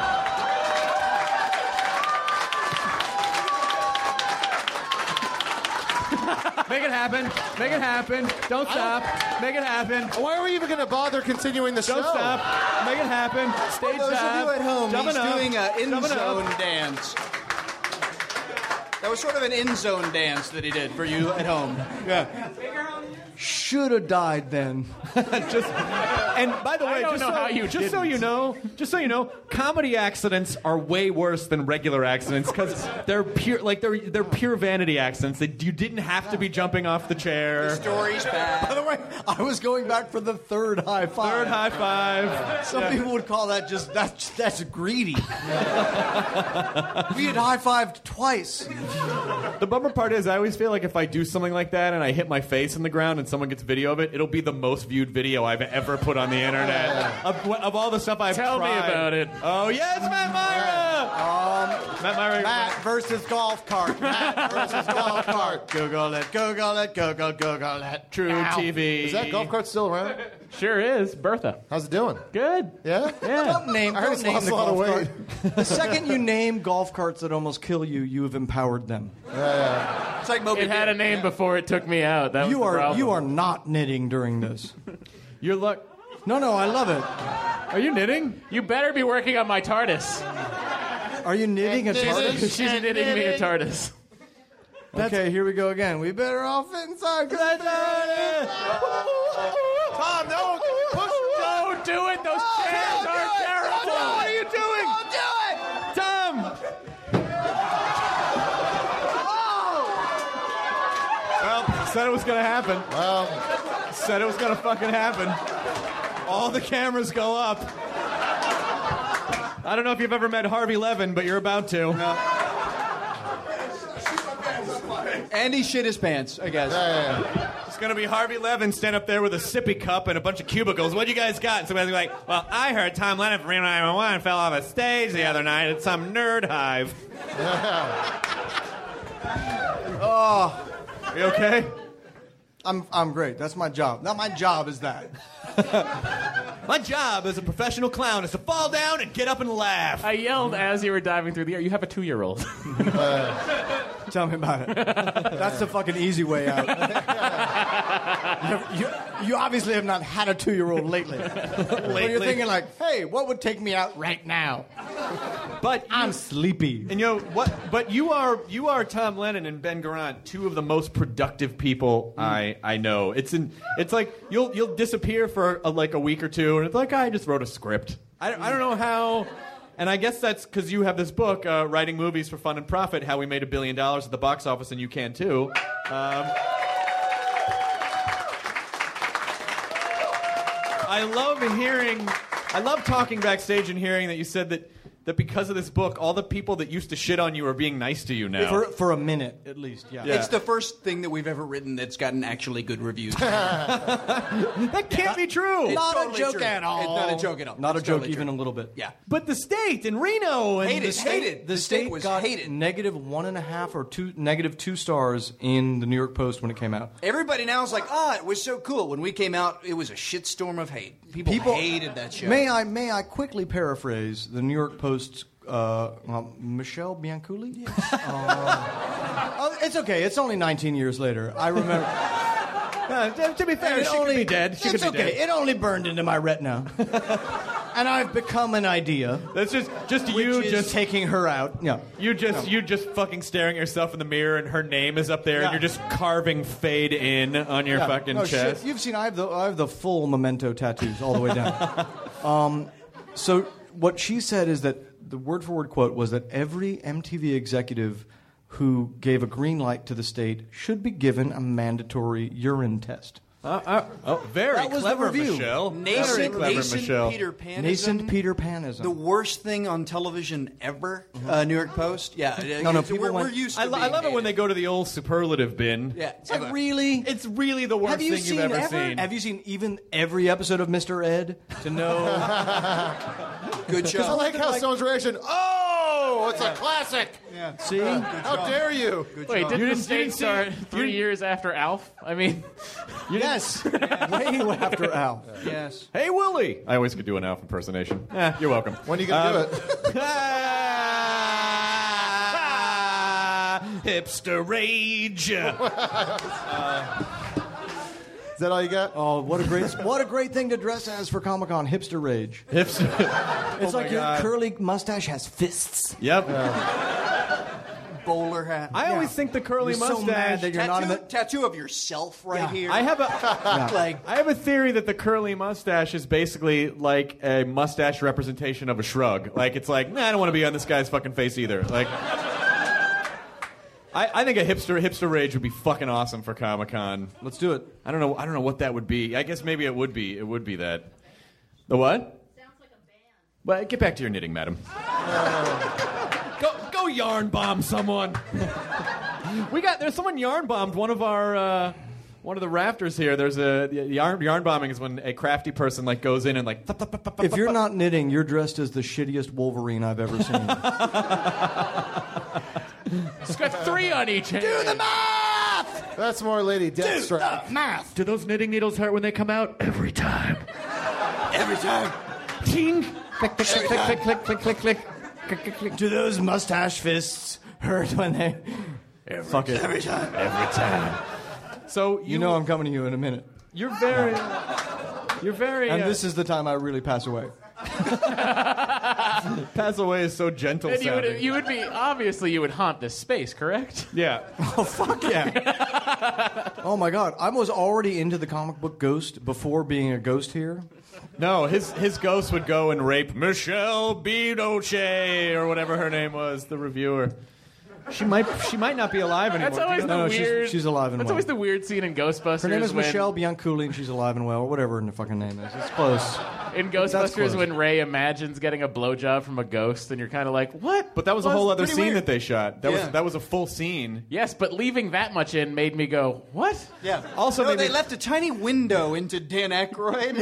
Make it happen. Make it happen. Don't stop. Make it happen. Why are we even going to bother continuing the show? Don't stop. Make it happen. Stage For those dive. of you at home, Jumping he's up. doing an Jumping up. in-zone dance. That was sort of an in-zone dance that he did for you at home. Yeah. Should have died then. just, and by the way, I don't just, know so, how you just so didn't. you know, just so you know, comedy accidents are way worse than regular accidents because they're pure, like they're they're pure vanity accidents. They, you didn't have to be jumping off the chair. The story's bad. By the way, I was going back for the third high five. Third high five. Some Yeah. people would call that just that's that's greedy. We had high fived twice. The bummer part is, I always feel like if I do something like that and I hit my face in the ground and someone gets video of it, it'll be the most viewed video I've ever put on on the internet. Of, of all the stuff I've Tell me tried. about it. Oh, yes, Matt Myra! Um, Matt Myra. Matt versus golf cart. Matt versus golf cart. Google it, Google it, Google, Google it. True Now. T V. Is that golf cart still around? Sure is. Bertha. How's it doing? Good. Yeah? Yeah. Don't name, I heard don't it's name lost the a lot of golf weight. cart. The second you name golf carts that almost kill you, you have empowered them. It's like Moby It had a Dick. name before it took me out. That was You the are problem. you are not knitting during this. Your luck. No, no, I love it. Are you knitting? You better be working on my TARDIS. Are you knitting a TARDIS? She's knitting me a TARDIS. Okay, here we go again. We better off inside. Tom, no! Push! Don't do it. Those chairs are terrible. What are you doing? Don't do it! Tom! Well, said it was going to happen. Well, Said it was going to fucking happen. All the cameras go up. I don't know if you've ever met Harvey Levin, but you're about to. Andy shit his pants, I guess. yeah, yeah. It's going to be Harvey Levin stand up there with a sippy cup and a bunch of cubicles. What you guys got? And somebody's like, well, I heard Tom Lennon from Reno nine one one fell off a stage the other night at some nerd hive. Oh, Are you okay? I'm I'm great. That's my job. Now my job is that. My job as a professional clown is to fall down and get up and laugh. I yelled as you were diving through the air. You have a two-year-old. Tell me about it. That's the fucking easy way out. you, you obviously have not had a two-year-old lately. But you're thinking like, hey, what would take me out right now? But I'm sleepy. And you know what? But you are you are Tom Lennon and Ben Garant, two of the most productive people I I know. It's in it's like you'll you'll disappear for a, like a week or two, and it's like I just wrote a script. I I don't know how. And I guess that's because you have this book, uh, Writing Movies for Fun and Profit, How We Made a Billion Dollars at the Box Office, and you can too. Um, I love hearing, I love talking backstage and hearing that you said that, that because of this book, all the people that used to shit on you are being nice to you now. For, for a minute, at least, yeah. Yeah. It's the first thing that we've ever written that's gotten actually good reviews. That can't be true. It's Not totally a joke true. at all. It's not a joke at all. Not It's a joke totally even true. a little bit. Yeah. But the state in Reno and Hated, the state, hated. The, The state state was got hated. negative one and a half or two, negative two stars in the New York Post when it came out. Everybody now is like, ah, it was so cool. When we came out, it was a shitstorm of hate. People, People hated that show. May I may I quickly paraphrase the New York Post's uh, well, Michelle Bianculli? Yes. Uh, oh, it's okay. It's only nineteen years later. I remember. Uh, to, to be fair, It she only, could be dead. She it's could be okay. dead. It only burned into my retina, and I've become an idea. That's just just Which you is just taking her out. Yeah. You just No. you just fucking staring at yourself in the mirror, and her name is up there, Yeah. and you're just carving "fade in" on your Yeah. fucking No, chest. shit. You've seen I have the I have the full Memento tattoos all the way down. um, so what she said is that the word for word quote was that every M T V executive who gave a green light to the state should be given a mandatory urine test. Uh, uh, oh, very That was the clever, review. Michelle. Very Nascent, clever, nascent Michelle. Peter Panism. Nascent Peter Panism. The worst thing on television ever. Uh, New York Post. Yeah. No, no, It's- people we're, went- we're used to I, lo- I being love it when they hated. go to the old superlative bin. Yeah. It's like, really? It's really the worst Have you thing seen you've ever, ever? seen. Have you seen even every episode of Mister Ed to know? Good Because I show. like how someone's reaction, oh, it's a classic. Yeah. See? How dare you? Wait, didn't You the didn't- state you didn't see- start three years after Alf? I mean, Yes. Way after Al. Yes. Hey, Willie! I always could do an Alf impersonation. Eh, you're welcome. When are you going to Um, do it? Ah, hipster rage. Is that all you got? Oh, what a great what a great thing to dress as for Comic Con, hipster rage. Hipster. It's Oh like my your God. curly mustache has fists. Yep. Bowler hat. I always think the curly You're so mustache. mad that you're tattoo, not in the. tattoo of yourself right Yeah. here. I have a. like I have a theory that the curly mustache is basically like a mustache representation of a shrug. Like it's like, nah, I don't want to be on this guy's fucking face either. Like, I, I think a hipster hipster rage would be fucking awesome for Comic Con. Let's do it. I don't know. I don't know what that would be. I guess maybe it would be. It would be that. The what? Sounds like a band. Well, get back to your knitting, madam. go go yarn bomb someone. We got there's someone yarn bombed one of our uh, One of the rafters here, there's a the yarn, yarn bombing is when a crafty person like goes in and like. Thup, thup, thup, thup, If thup, you're thup. not knitting, you're dressed as the shittiest Wolverine I've ever seen. It's got three on each hand. Do the math! That's more Lady Deathstrike. Math. Do those knitting needles hurt when they come out? Every time. Every time. Ting. Click, click, click, click, click, click, click, click, click, click, click. Do those mustache fists hurt when they... Every Fuck it. Every time. Every time. So you, You know I'm coming to you in a minute. You're very. You're very. And uh, this is the time I really pass away. Pass away is so gentle And you sounding. would, you would be, obviously, you would haunt this space, correct? Yeah. Oh, fuck yeah. Oh, my God. I was already into the comic book Ghost before being a ghost here. No, his his ghost would go and rape Michelle Binoche or whatever her name was, the reviewer. She might she might not be alive anymore. That's always the No, no, she's- weird. she's alive and That's well. always the weird scene in Ghostbusters. Her name is when, Michelle Bianculli, and she's alive and well, or whatever her fucking name is. It's close. In That's Ghostbusters, close. when Ray imagines getting a blowjob from a ghost, and you're kind of like, what? But that was a Well, whole it's other pretty scene weird. that they shot. That Yeah. was that was a full scene. Yes, but leaving that much in made me go, what? Yeah. Also, no, maybe- they left a tiny window into Dan Aykroyd.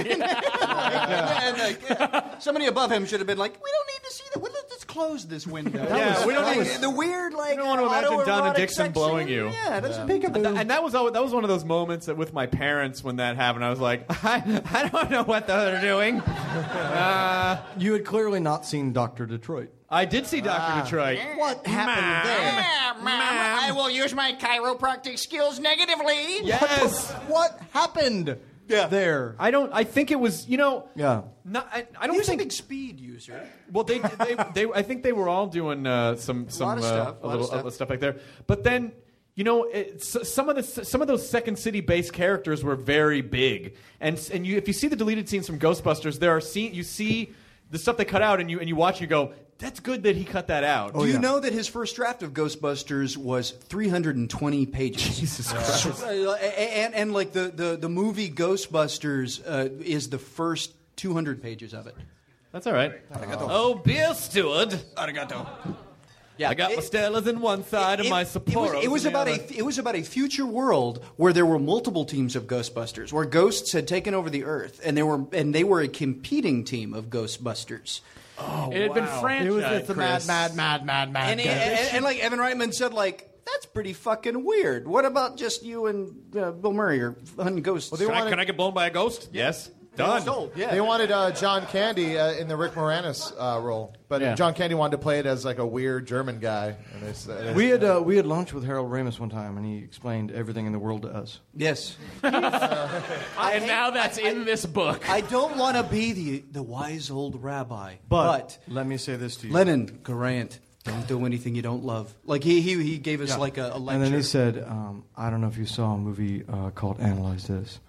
and, like, yeah, somebody above him should have been like, we don't need to see that. Well, let's just close this window. Yeah, we don't like, need- the weird like. I don't want to imagine Donna autoerotic Dixon sex blowing scene. you. Yeah, that's Yeah. big. And, th- and that was always, that was one of those moments that with my parents when that happened, I was like, I, I don't know what they're doing. Uh, You had clearly not seen Doctor Detroit. I did see Doctor Detroit. What happened there? I will use my chiropractic skills negatively. Yes. What happened there? I don't. I think it was. You know. Yeah. Not, I, I don't He was think. a big speed user. Well, they, they, they, I think they were all doing uh, some, some of uh, stuff, a lot of little stuff. uh, stuff like there. But then, you know, it, s- some of the some of those Second City-based characters were very big, and s- and you, if you see the deleted scenes from Ghostbusters, there are scene you see the stuff they cut out, and you and you watch, and you go, that's good that he cut that out. Do you know that his first draft of Ghostbusters was three hundred twenty pages? Jesus Christ. Uh, and, and like the, the, the movie Ghostbusters uh, is the first two hundred pages of it. That's all right. Arigato. Oh, beer steward. Arigato. I got my Stellas in one side and my Sapporos It was, it was in the about other. a it was about a future world where there were multiple teams of Ghostbusters, where ghosts had taken over the Earth, and they were and they were a competing team of Ghostbusters. Oh, It had been franchised. It was it's a mad, Chris. mad, mad, mad, mad. And, and, and, and like Evan Reitman said, like that's pretty fucking weird. What about just you and uh, Bill Murray or hunting ghosts? Well, they Can I, wanted- can I get blown by a ghost? Yes. Done. Sold, yeah. They wanted uh, John Candy uh, in the Rick Moranis uh, role, but Yeah. John Candy wanted to play it as like a weird German guy. And they, s- they, We had uh, we had lunch with Harold Ramis one time, and he explained everything in the world to us. Yes. And now that's in this book. I don't want to be the the wise old rabbi, But, but let me say this to you. Lenin, Grant, don't do anything you don't love. Like he he, he gave us Yeah. like a, a lecture. And then he said, um, I don't know if you saw a movie uh, called Analyze This.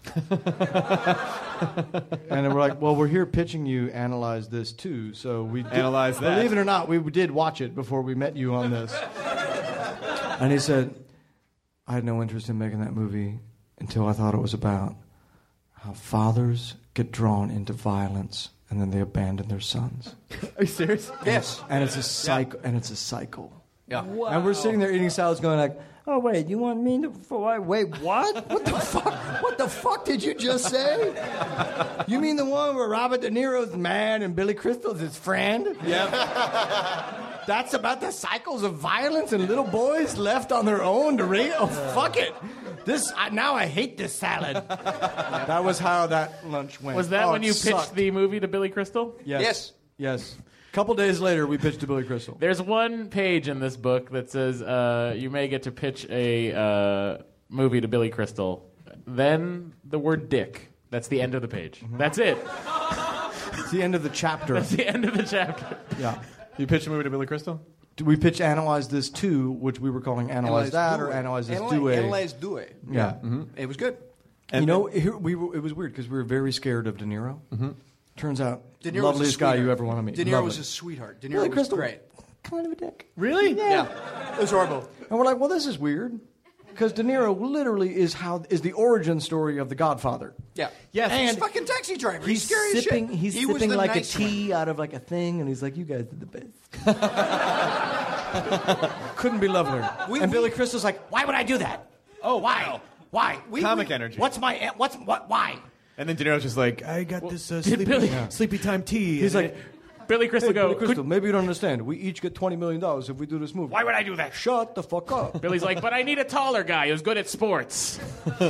And then we're like, well, we're here pitching you Analyze This too. So we did, Analyze that. Believe it or not, we did watch it before we met you on this. And he said, I had no interest in making that movie until I thought it was about how fathers get drawn into violence and then they abandon their sons. Are you serious? yes. And it's a cycle. And it's a cycle. Yeah. And we're sitting there eating salads, going like, "Oh wait, you want me to? For, wait, what? What the fuck? What the fuck did you just say? You mean the one where Robert De Niro's mad and Billy Crystal's his friend? Yeah. That's about the cycles of violence and little boys left on their own to raise. Oh fuck it! This I, now I hate this salad." That was how that lunch went. Was that Oh, when it you pitched sucked. the movie to Billy Crystal? Yes. Yes. Yes. A couple days later, we pitched to Billy Crystal. There's one page in this book that says uh, you may get to pitch a uh, movie to Billy Crystal. Then the word dick. That's the end of the page. That's it. It's the end of the chapter. That's the end of the chapter. Yeah. You pitched a movie to Billy Crystal? We pitched Analyze This Too, which we were calling Analyze, That or Analyze This Analyze, Do It. Analyze do it. Yeah. It was good. you know, here, we were, it was weird because we were very scared of De Niro. Mm-hmm. Turns out, De Niro loveliest was a guy you sweetheart. ever want to meet. De Niro Lovely. was a sweetheart. De Niro Billy was Crystal, great. kind of a dick. Really? Yeah. It was horrible. And we're like, well, this is weird. Because De Niro literally is how is the origin story of The Godfather. Yeah. Yes. He's And a fucking taxi driver. He's He's, scary as sipping, shit. he's he was sipping the like nice a tea out of like a thing, and he's like, "You guys did the best." Couldn't be lovelier. We- and we- Billy Crystal's like, "Why would I do that? Oh, wow. Why? We, Comic we, energy. What's my? What's what? Why? And then De Niro's just like, I got Well, this uh, did sleepy, Billy- yeah. sleepy time tea. He's and like, it- Billy Crystal hey, go. Billy Crystal, "Could-" maybe you don't understand. We each get twenty million dollars if we do this movie. Why would I do that? Shut the fuck up. Billy's like, but I need a taller guy who's good at sports.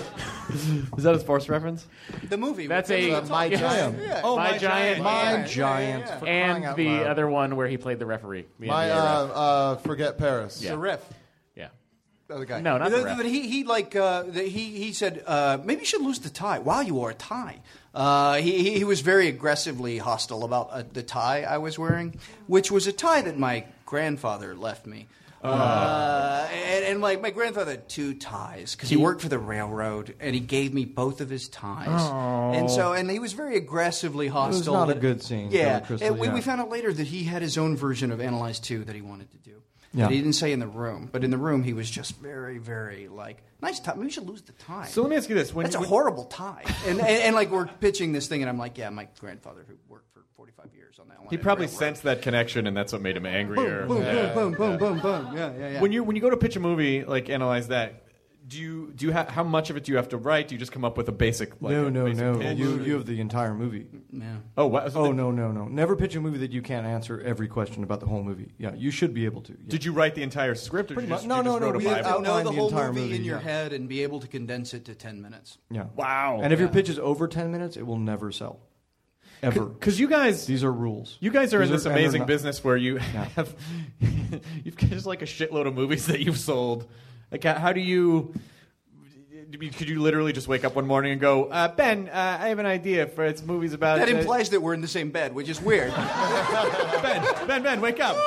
Is that a sports reference? The movie. That's with- a uh, My yeah. Giant. Yeah. Oh, My My Giant. Giant. My Yeah, Giant. yeah, yeah. For crying And out the loud. other one where he played the referee. The My N B A uh, ref. uh, forget Paris. Yeah. The riff. Yeah. Other guy. No, not the But- ref. But he, he like uh, the, he he said uh, maybe you should lose the tie. Wow, you wore a tie. Uh, he he- he was very aggressively hostile about uh, the tie I was wearing, which was a tie that my grandfather left me. Uh, and, and like my grandfather had two ties because he worked for the railroad, and he gave me both of his ties. Oh. And so, and he was very aggressively hostile. not a that- good scene, Yeah, Billy Crystal, and we, yeah. we found out later that he had his own version of Analyze two that he wanted to do. Yeah. That he didn't say in the room, but in the room he was just very, very like nice tie. Maybe we should lose the tie. So let me ask you this: when That's a when- horrible tie. And, and and like we're pitching this thing, and I'm like, yeah, my grandfather who worked for forty-five years on that one. he at probably railroad. sensed that connection, and that's what made him angrier. boom, boom, Yeah. boom, boom, boom, boom, boom. Yeah, yeah, yeah. When you when you go to pitch a movie, like analyze that. Do you do you ha- how much of it do you have to write? Do you just come up with a basic? Like, No, a no, basic no. pitch? You, you have the entire movie. yeah. Oh, what? Oh, no, no, no. Never pitch a movie that you can't answer every question about the whole movie. Yeah, you should be able to. Yeah. Did you write the entire script, or Pretty did you just, much. No, you no, just no, wrote we a had Bible? out- know outline the the whole entire movie, movie, in your yeah. head and be able to condense it to ten minutes. Yeah. Wow. And if your Yeah. pitch is over ten minutes, it will never sell. Ever. Because you guys, These are rules. you guys are These in this and they're amazing not- business where you have you've got just like a shitload of movies that you've sold. Like, how how do you? Could you literally just wake up one morning and go, uh, Ben, uh, I have an idea for it's movies about. That uh, implies that we're in the same bed, which is weird. Ben, Ben, Ben, wake up.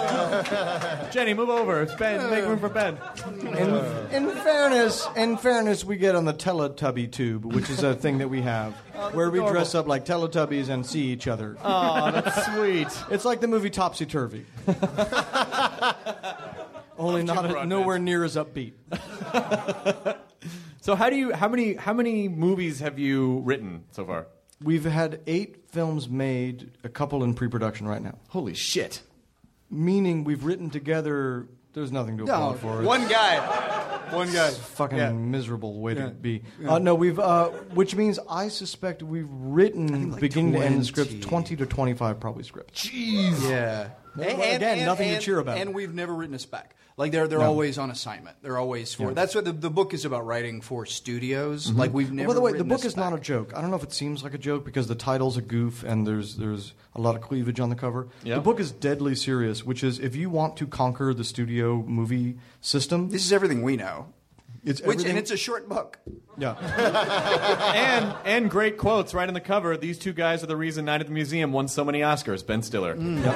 Jenny, move over. It's Ben. Make room for Ben. In, in fairness, in fairness, we get on the Teletubby tube, which is a thing that we have, where we dress up like Teletubbies and see each other. Oh, that's sweet. It's like the movie Topsy Turvy. Only not a, nowhere near as upbeat. So how do you? How many? How many movies have you written so far? We've had eight films made, a couple in pre-production right now. Holy shit! Meaning we've written together. There's nothing to applaud for. One guy. One guy. It's a fucking Yeah. miserable way Yeah. to be. Yeah. Uh, no, we've, uh, which means I suspect we've written like beginning to end twenty. scripts, twenty to twenty-five probably scripts. Jeez. Yeah. Well, again, nothing to and, cheer about. And we've never written a spec. Like they're they're No. always on assignment. They're always for. Yeah. That's what the, the book is about. Writing for studios. Like we've never. Oh, by the way, the written book a is not a spec. joke. I don't know if it seems like a joke because the title's a goof and there's there's a lot of cleavage on the cover. Yeah. The book is deadly serious, which is if you want to conquer the studio movie system, This is everything we know. it's Which everything- and it's a short book. yeah. and and great quotes right on the cover. These two guys are the reason Night at the Museum won so many Oscars. Ben Stiller.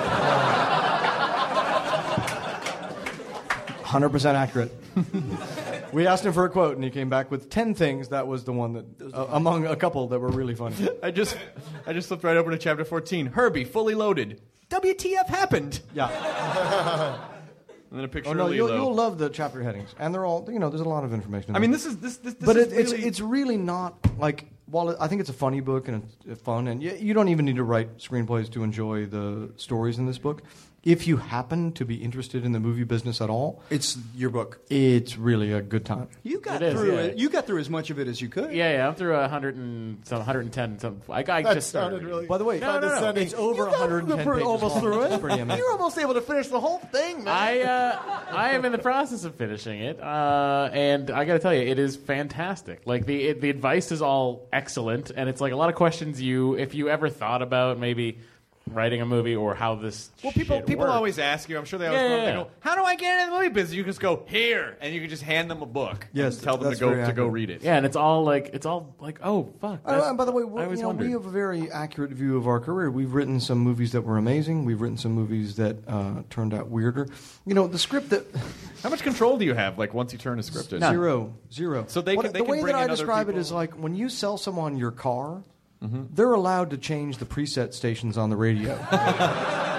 one hundred percent accurate. We asked him for a quote, and he came back with ten things. That was the one that, uh, among a couple that were really funny. I just I just flipped right over to chapter fourteen. Herbie, fully loaded. W T F happened? Yeah. And then a picture Oh no, of you'll, Lilo. you'll love the chapter headings, and they're all you know. There's a lot of information. In I mean, there. this is this this. this but is it, it's really- it's really not like. While it, I think it's a funny book and it's fun, and you, you don't even need to write screenplays to enjoy the stories in this book. If you happen to be interested in the movie business at all, It's your book. it's really a good time. You got It is, through yeah. it. You got through as much of it as you could. Yeah, yeah. I'm through a hundred and some, hundred and ten. Some. I, I That just started. sounded reading. really. By the way, No, no, no. it's over You got one hundred ten the- pages almost long. through It's it. pretty amazing. You're almost able to finish the whole thing, man. I uh, I am in the process of finishing it, uh, and I got to tell you, it is fantastic. Like the it, the advice is all excellent, and it's like a lot of questions you, if you ever thought about maybe writing a movie or how this. Well, people shit people works. always ask you. I'm sure they always Yeah, go, yeah, they yeah. go, "How do I get into the movie business?" You just go here, and you can just hand them a book. Yes, and tell them to that's go very to go accurate. read it. Yeah, and it's all like it's all like oh fuck. Uh, that's- and by the way, I we're, always you know, wondered. we have a very accurate view of our career. We've written some movies that were amazing. We've written some movies that uh, turned out weirder. You know, the script that How much control do you have? Like once you turn a script in? zero, zero. So they What- can- they the can way bring that I in other describe it people? is like when you sell someone your car, they're allowed to change the preset stations on the radio.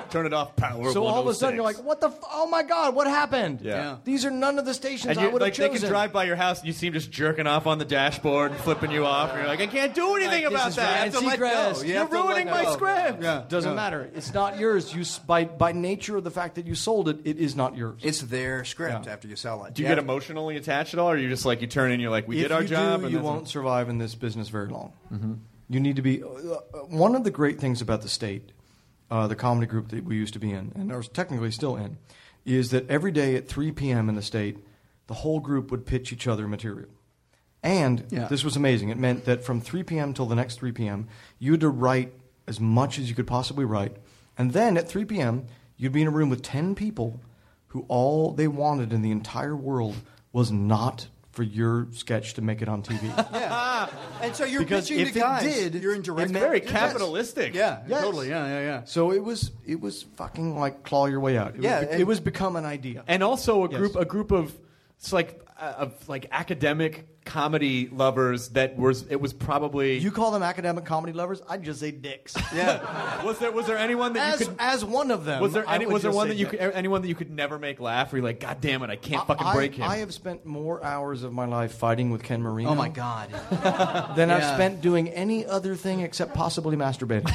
Turn it off. Power. So all of a sudden you're like, what the? F- oh my God, what happened? Yeah. Yeah. These are none of the stations and I you, would have like they chosen. can drive by your house and you see them just jerking off on the dashboard and flipping you off. And you're like, I can't do anything Like, this about is that. I have to let Seacrest. go. You You're have to let ruining my go. script. Yeah, doesn't Yeah. matter. It's not yours. You s- by by nature of the fact that you sold it, it is not yours. It's their script Yeah. after you sell it. Do you Yeah. get emotionally attached at all, or are you just like you turn in, you're like, we if did our you job, do, and you that's won't it? survive in this business very long. Mm-hmm. You need to be. Uh, one of the great things about the State, uh, the comedy group that we used to be in, and are technically still in, is that every day at three p.m. in the State, the whole group would pitch each other material. And Yeah. this was amazing. It meant that from three p.m. till the next three p.m., you had to write as much as you could possibly write. And then at three p.m., you'd be in a room with ten people who all they wanted in the entire world was not for your sketch to make it on T V. Yeah. And so you're Because pitching if to it guys. did, you're in direct. it meant- Very Yes. capitalistic. Yeah, Yes. totally. Yeah, yeah, yeah. So it was it was fucking like claw your way out. It Yeah, was, and- it was become an idea. And also a Yes. group, a group of, it's like uh, of like academic comedy lovers that was. It was probably. You call them academic comedy lovers? I'd just say dicks. Yeah. was there was there anyone that as, you could? as one of them. Was there I any? would Was there just one say that you dick. could? Anyone that you could never make laugh? Where you're like, God damn it, I can't fucking I, break him. I have spent more hours of my life fighting with Ken Marino. Oh my God. Than I've Yeah. spent doing any other thing except possibly masturbating.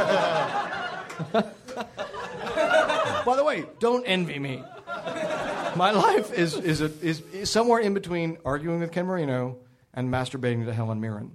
By the way, don't envy me. My life is is, a, is is somewhere in between arguing with Ken Marino and masturbating to Helen Mirren.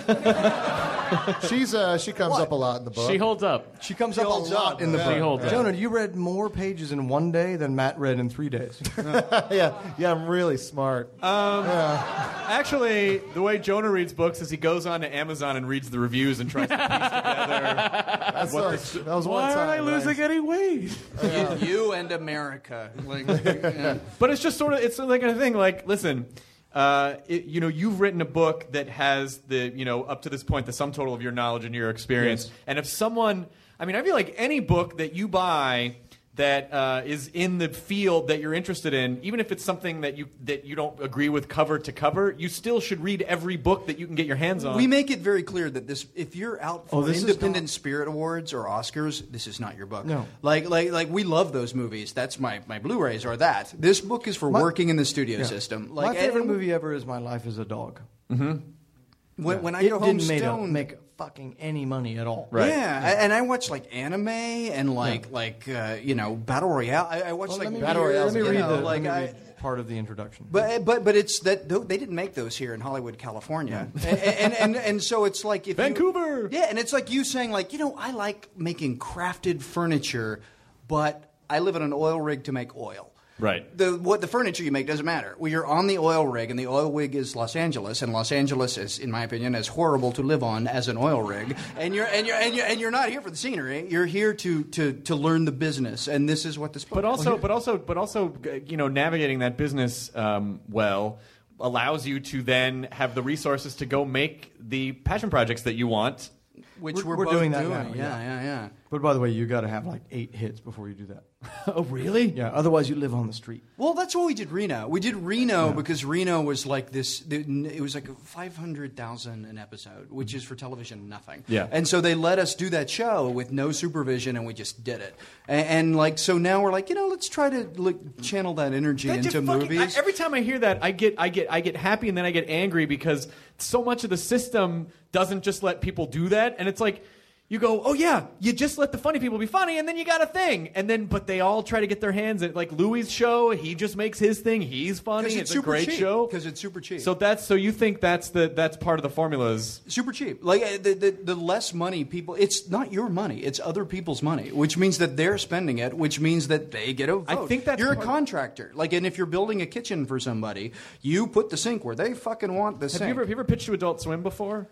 She's uh, she comes up a lot in the book. She holds up. She comes She up a holds lot up. in the Yeah. book. She holds up. Jonah, you read more pages in one day than Matt read in three days. yeah, yeah, I'm really smart. Um, Actually, the way Jonah reads books is he goes on to Amazon and reads the reviews and tries to piece together. That's what like- the- that was Why one time. aren't I losing any weight? You and America. Like, yeah. But it's just sort of it's like a thing. Like, listen, uh, it, you know, you've written a book that has the you know up to this point the sum total of your knowledge and your experience. Yes. And if someone, I mean, I feel like any book that you buy that uh, is in the field that you're interested in, even if it's something that you that you don't agree with cover to cover, you still should read every book that you can get your hands on. We make it very clear that this, if you're out Oh, for this is Independent not- Spirit Awards or Oscars, this is not your book. No. like, like, like we love those movies. That's my, my Blu-rays are that. This book is for My- working in the studio Yeah. system. Like, My favorite and- movie ever is My Life as a Dog. When, when I it go home didn't made a- stoned, make fucking any money at all. Right. Yeah, I- and I watch like anime and like like uh, you know battle royale. I, I watch Well, like let me battle read, royales. let me you read, know, the, like let me I, read part of the introduction. But but but it's that th- they didn't make those here in Hollywood, California, and, and and and so it's like if you- Vancouver. yeah, and it's like you saying like you know I like making crafted furniture, but I live in an oil rig to make oil. Right. The what the furniture you make doesn't matter. Well, you're on the oil rig, and the oil rig is Los Angeles, and Los Angeles is, in my opinion, as horrible to live on as an oil rig. And you're and you're and you're, and you're not here for the scenery. You're here to, to, to learn the business, and this is what this. But also, but also, but also, you know, navigating that business um, well allows you to then have the resources to go make the passion projects that you want. which We're- we're, we're both doing that doing. now, Yeah, yeah. yeah, yeah. But by the way, you got to have like eight hits before you do that. Oh, really? Yeah. Otherwise, you live on the street. Well, that's why we did Reno. We did Reno because Reno was like this. It was like five hundred thousand an episode, which is for television nothing. Yeah. And so they let us do that show with no supervision, and we just did it. And, and like so now we're like, you know, let's try to like, channel that energy That into just fucking- movies. I- every time I hear that, I get, I get, I get happy, and then I get angry because so much of the system doesn't just let people do that, and it's like. You go, oh yeah, you just let the funny people be funny, and then you got a thing, and then but they all try to get their hands at like Louis' show. He just makes his thing. He's funny. 'Cause It's, it's a super great cheap. show 'Cause it's super cheap. So that's so you think that's the that's part of the formulas. Super cheap. Like uh, the, the the less money people, it's not your money. It's other people's money, which means that they're spending it, which means that they get a vote. I think that's you're a part- contractor. Like, and if you're building a kitchen for somebody, you put the sink where they fucking want the Have sink. you ever have you ever pitched to Adult Swim before?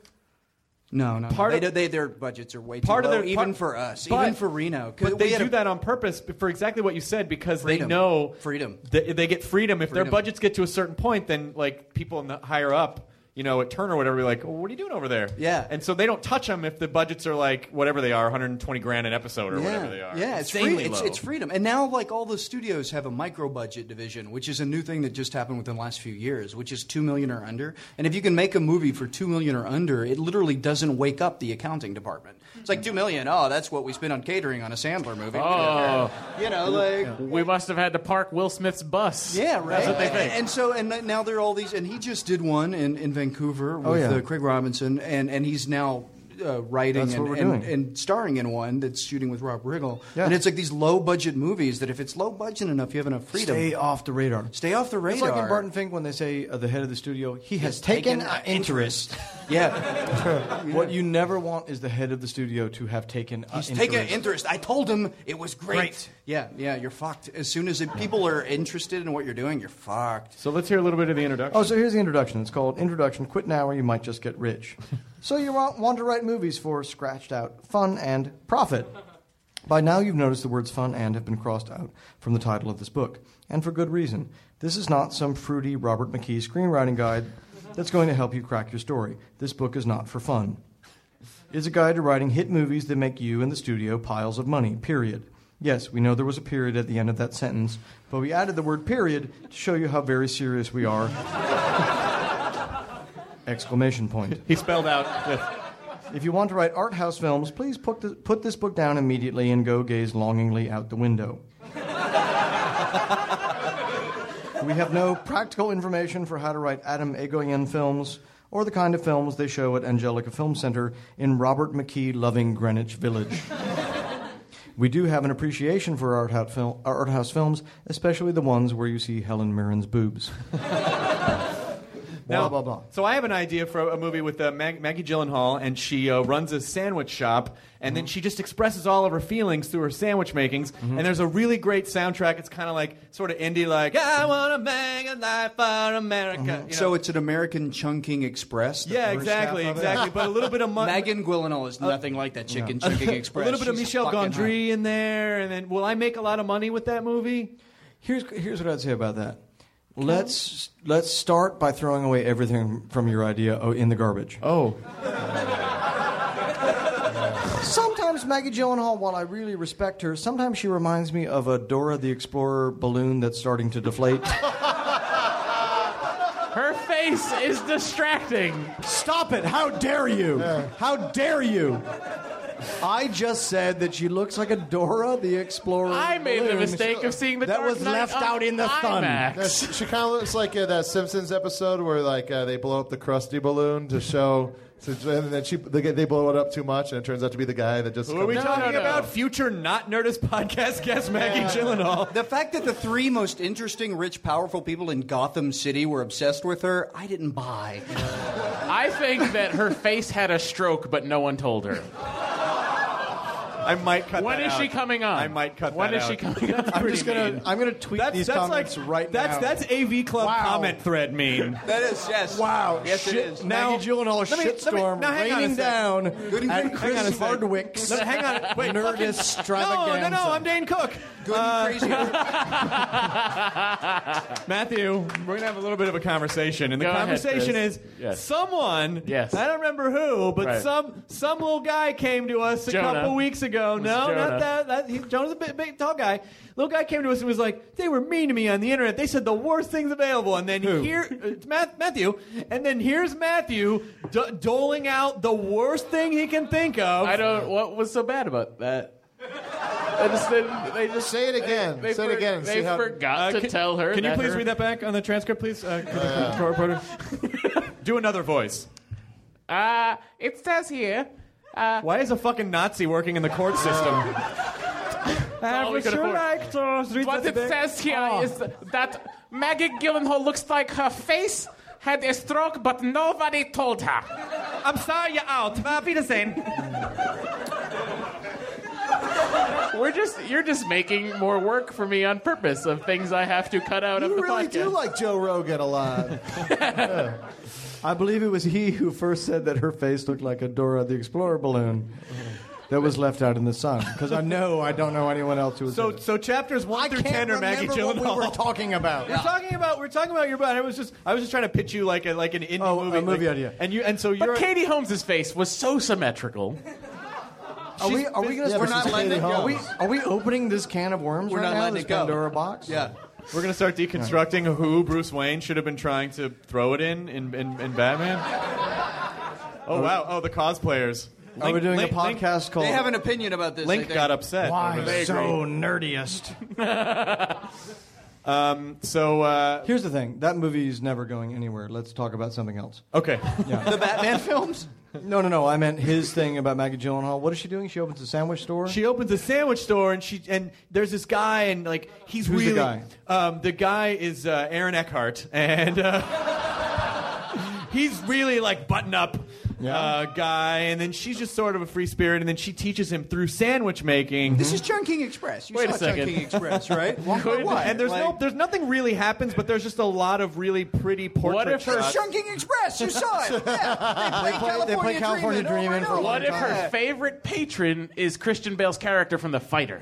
No, no. Part they, of- do- they, their budgets are way too Part low, of their even part- for us, but- even for Reno. 'Cause But we they had do a- that on purpose for exactly what you said because Freedom. they know Freedom. They, they get freedom if their Freedom. budgets get to a certain point. Then like people in the higher up, you know, at Turner or whatever, be like, oh, what are you doing over there? Yeah. And so they don't touch them if the budgets are like whatever they are, one hundred twenty grand an episode or yeah. whatever they are. Yeah, it's, Insanely free, it's, low. it's freedom. And now, like, all the studios have a micro-budget division, which is a new thing that just happened within the last few years, which is two million dollars or under. And if you can make a movie for two million dollars or under, it literally doesn't wake up the accounting department. It's like two million dollars, oh, that's what we spend on catering on a Sandler movie. Oh. You know, like... We must have had to park Will Smith's bus. Yeah, right. That's what they and, think. and so, and now there are all these, and he just did one in, in Vancouver with Oh, yeah. uh, Craig Robinson, and, and he's now uh, writing That's and, what we're and, doing. and starring in one that's shooting with Rob Riggle. Yeah. And it's like these low budget movies that if it's low budget enough, you have enough freedom. Stay off the radar. Stay off the radar. It's like in Barton Fink when they say uh, the head of the studio, he has taken, taken an interest. Yeah. What you never want is the head of the studio to have taken uh, He's interest. taken an interest. I told him it was great. Great. Yeah, yeah, you're fucked. As soon as it, people are interested in what you're doing, you're fucked. So let's hear a little bit of the introduction. Oh, so here's the introduction. It's called Introduction. Quit now or you might just get rich. So you want, want to write movies for scratched out fun and profit. By now you've noticed the words fun and have been crossed out from the title of this book. And for good reason. This is not some fruity Robert McKee screenwriting guide that's going to help you crack your story. This book is not for fun. It's a guide to writing hit movies that make you and the studio piles of money, period. Yes, we know there was a period at the end of that sentence, but we added the word period to show you how very serious we are. Exclamation point. He spelled out with... If you want to write art house films, please put, the, put this book down immediately and go gaze longingly out the window. We have no practical information for how to write Adam Egoyan films or the kind of films they show at Angelica Film Center in Robert McKee-loving Greenwich Village. We do have an appreciation for art house, fil- art house films, especially the ones where you see Helen Mirren's boobs. Now, blah, blah, blah. So I have an idea for a movie with uh, Mag- Maggie Gyllenhaal, and she uh, runs a sandwich shop, and Mm-hmm. then she just expresses all of her feelings through her sandwich makings, Mm-hmm. and there's a really great soundtrack. It's kind of like, sort of indie, like, I want to make a life for America. Mm-hmm. You know? So it's an American Chunking Express. the Yeah, first exactly, half of it? exactly. But a little bit of... Mu- Megan Gyllenhaal is nothing like that chicken Chunking a Express. little bit of She's Michel fucking Gondry in there, and then will I make a lot of money with that movie? Here's, here's what I'd say about that. Let's let's start by throwing away everything from your idea oh, in the garbage. Oh. Sometimes Maggie Gyllenhaal, while I really respect her, sometimes she reminds me of a Dora the Explorer balloon that's starting to deflate. Her face is distracting. Stop it! How dare you? How dare you? I just said that she looks like a Dora the Explorer. I made the balloon. mistake of seeing the that Dark was Knight left on out in the sun. IMAX. Yeah, she, she kind of looks like uh, that Simpsons episode where like uh, they blow up the Krusty balloon to show, to, and then she they, get, they blow it up too much, and it turns out to be the guy that just. Who are we comes- talking no, no. about? Future Not Nerdist podcast guest Maggie Gyllenhaal. The fact that the three most interesting, rich, powerful people in Gotham City were obsessed with her, I didn't buy. I think that her face had a stroke, but no one told her. I might cut When that is out. she coming on? I might cut When that is out. she coming on? I'm just gonna I'm gonna tweet That's, these that's comments like, right that's, now. That's A V Club Wow. comment thread meme. That is, yes. Wow. Yes, it Shit. is. Now- Maggie Gyllenhaal let me- let me- shitstorm now hang on a raining sec. down Good and at great. Chris Hang on a sec. Hardwick's No, hang on. Wait, Nerd fucking- extravaganza. No, no, no. I'm Dane Cook. Good Uh, and crazy. Matthew, we're going to have a little bit of a conversation. And the Go ahead, conversation Chris. is Yes. someone, Yes. I don't remember who, but Right. some some little guy came to us a Jonah. couple weeks ago. Was No, Jonah. not that. that he, Jonah's a big, big, tall guy. Little guy came to us and was like, they were mean to me on the internet. They said the worst things available. And then here, uh, it's Matt, Matthew, and then here's Matthew d- doling out the worst thing he can think of. I don't. What was so bad about that? I just didn't. They just Say it again. They, they Say it for- again. They See how- forgot Uh, to can, tell her. Can you that please her- read that back on the transcript, please? Uh, uh, uh, reporter. Do another voice. Uh, it says here. Uh, Why is a fucking Nazi working in the court system? all we Would could you afford. like to read what that it back? says here is that Maggie Gyllenhaal looks like her face had a stroke, but nobody told her. I'm sorry you're out. Auf Wiedersehen. We're just you're just making more work for me on purpose of things I have to cut out of You the really podcast. do like Joe Rogan a lot. I believe it was he who first said that her face looked like a Dora the Explorer balloon. that was left out in the sun because I know I don't know anyone else who was. So, in it. so chapters one I through can't ten are Maggie remember Gyllenhaal. what we were talking about. We're talking about we're talking about your butt. I was just I was just trying to pitch you like a like an indie Oh, movie, a movie like- idea. And you and so you're But Katie Holmes' face was so symmetrical. Are we? Are we going Yeah, to? we're not letting it go. Are we? Are we opening this can of worms We're right not now? letting This it go. Pandora box. Yeah. we're gonna start deconstructing who Bruce Wayne should have been trying to throw it in in, in, in Batman. Oh wow! Oh, the cosplayers. Are we doing Link, a podcast Link, called? They have an opinion about this. I Link think. got upset. Why over this. so nerdiest? Um. So. Uh, Here's the thing. That movie's never going anywhere. Let's talk about something else. okay. The Batman films? No, no, no. I meant his thing about Maggie Gyllenhaal. What is she doing? She opens a sandwich store. She opens a sandwich store, and she and there's this guy, and like he's Who's the really. guy? Um, the guy is uh, Aaron Eckhart, and uh, he's really like button up. Yeah. Uh, guy, and then she's just sort of a free spirit, and then she teaches him through sandwich making. This is Chungking Express. You Wait saw a second. Chungking Express, right? What? what? And there's no, Like- there's nothing really happens, but there's just a lot of really pretty portrait What if her- shots. Chungking Express. You saw it. Yeah. They play, play- they play California Dreamin' Dreamin' over and for a over. What if long her favorite patron is Christian Bale's character from The Fighter?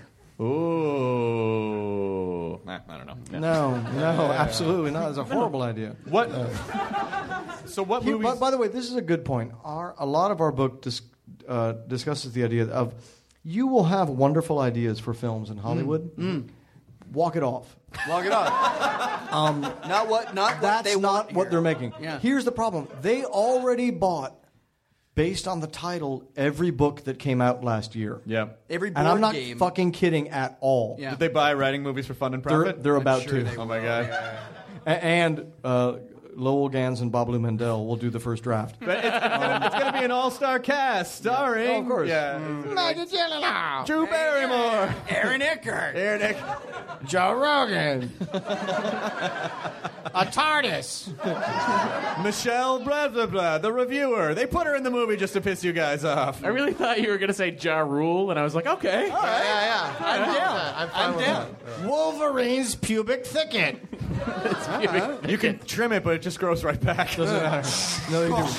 Ooh, Nah, I don't know. No, no, absolutely not. It's a horrible idea. What? So what Here, movies? by, by the way, this is a good point. Our, a lot of our book dis, uh, discusses the idea of you will have wonderful ideas for films in Hollywood. Walk it off. Walk it off. um, not what. Not what That's they not want what here. they're making. Yeah. Here's the problem. They already bought, based on the title, every book that came out last year. Yeah. Every board And I'm not game. fucking kidding at all. Yeah. Did they buy writing movies for fun and They're, profit? they're about sure to. they Oh my god. A- And uh, Lowell Gans and Babalu Mandel will do the first draft. But it's, it's, gonna, it's gonna be an all-star cast starring. Oh, of course. Yeah. Maggie Gyllenhaal. Drew Barrymore. Aaron Eckhart. Aaron Eck. Joe Rogan. A TARDIS. Michelle blah blah blah, the reviewer. They put her in the movie just to piss you guys off. I really thought you were going to say Ja Rule, and I was like, okay. Yeah, yeah. I'm down. I'm, fine I'm with down. that. Wolverine's pubic thicket. You can trim it, but it just grows right back. No, you do.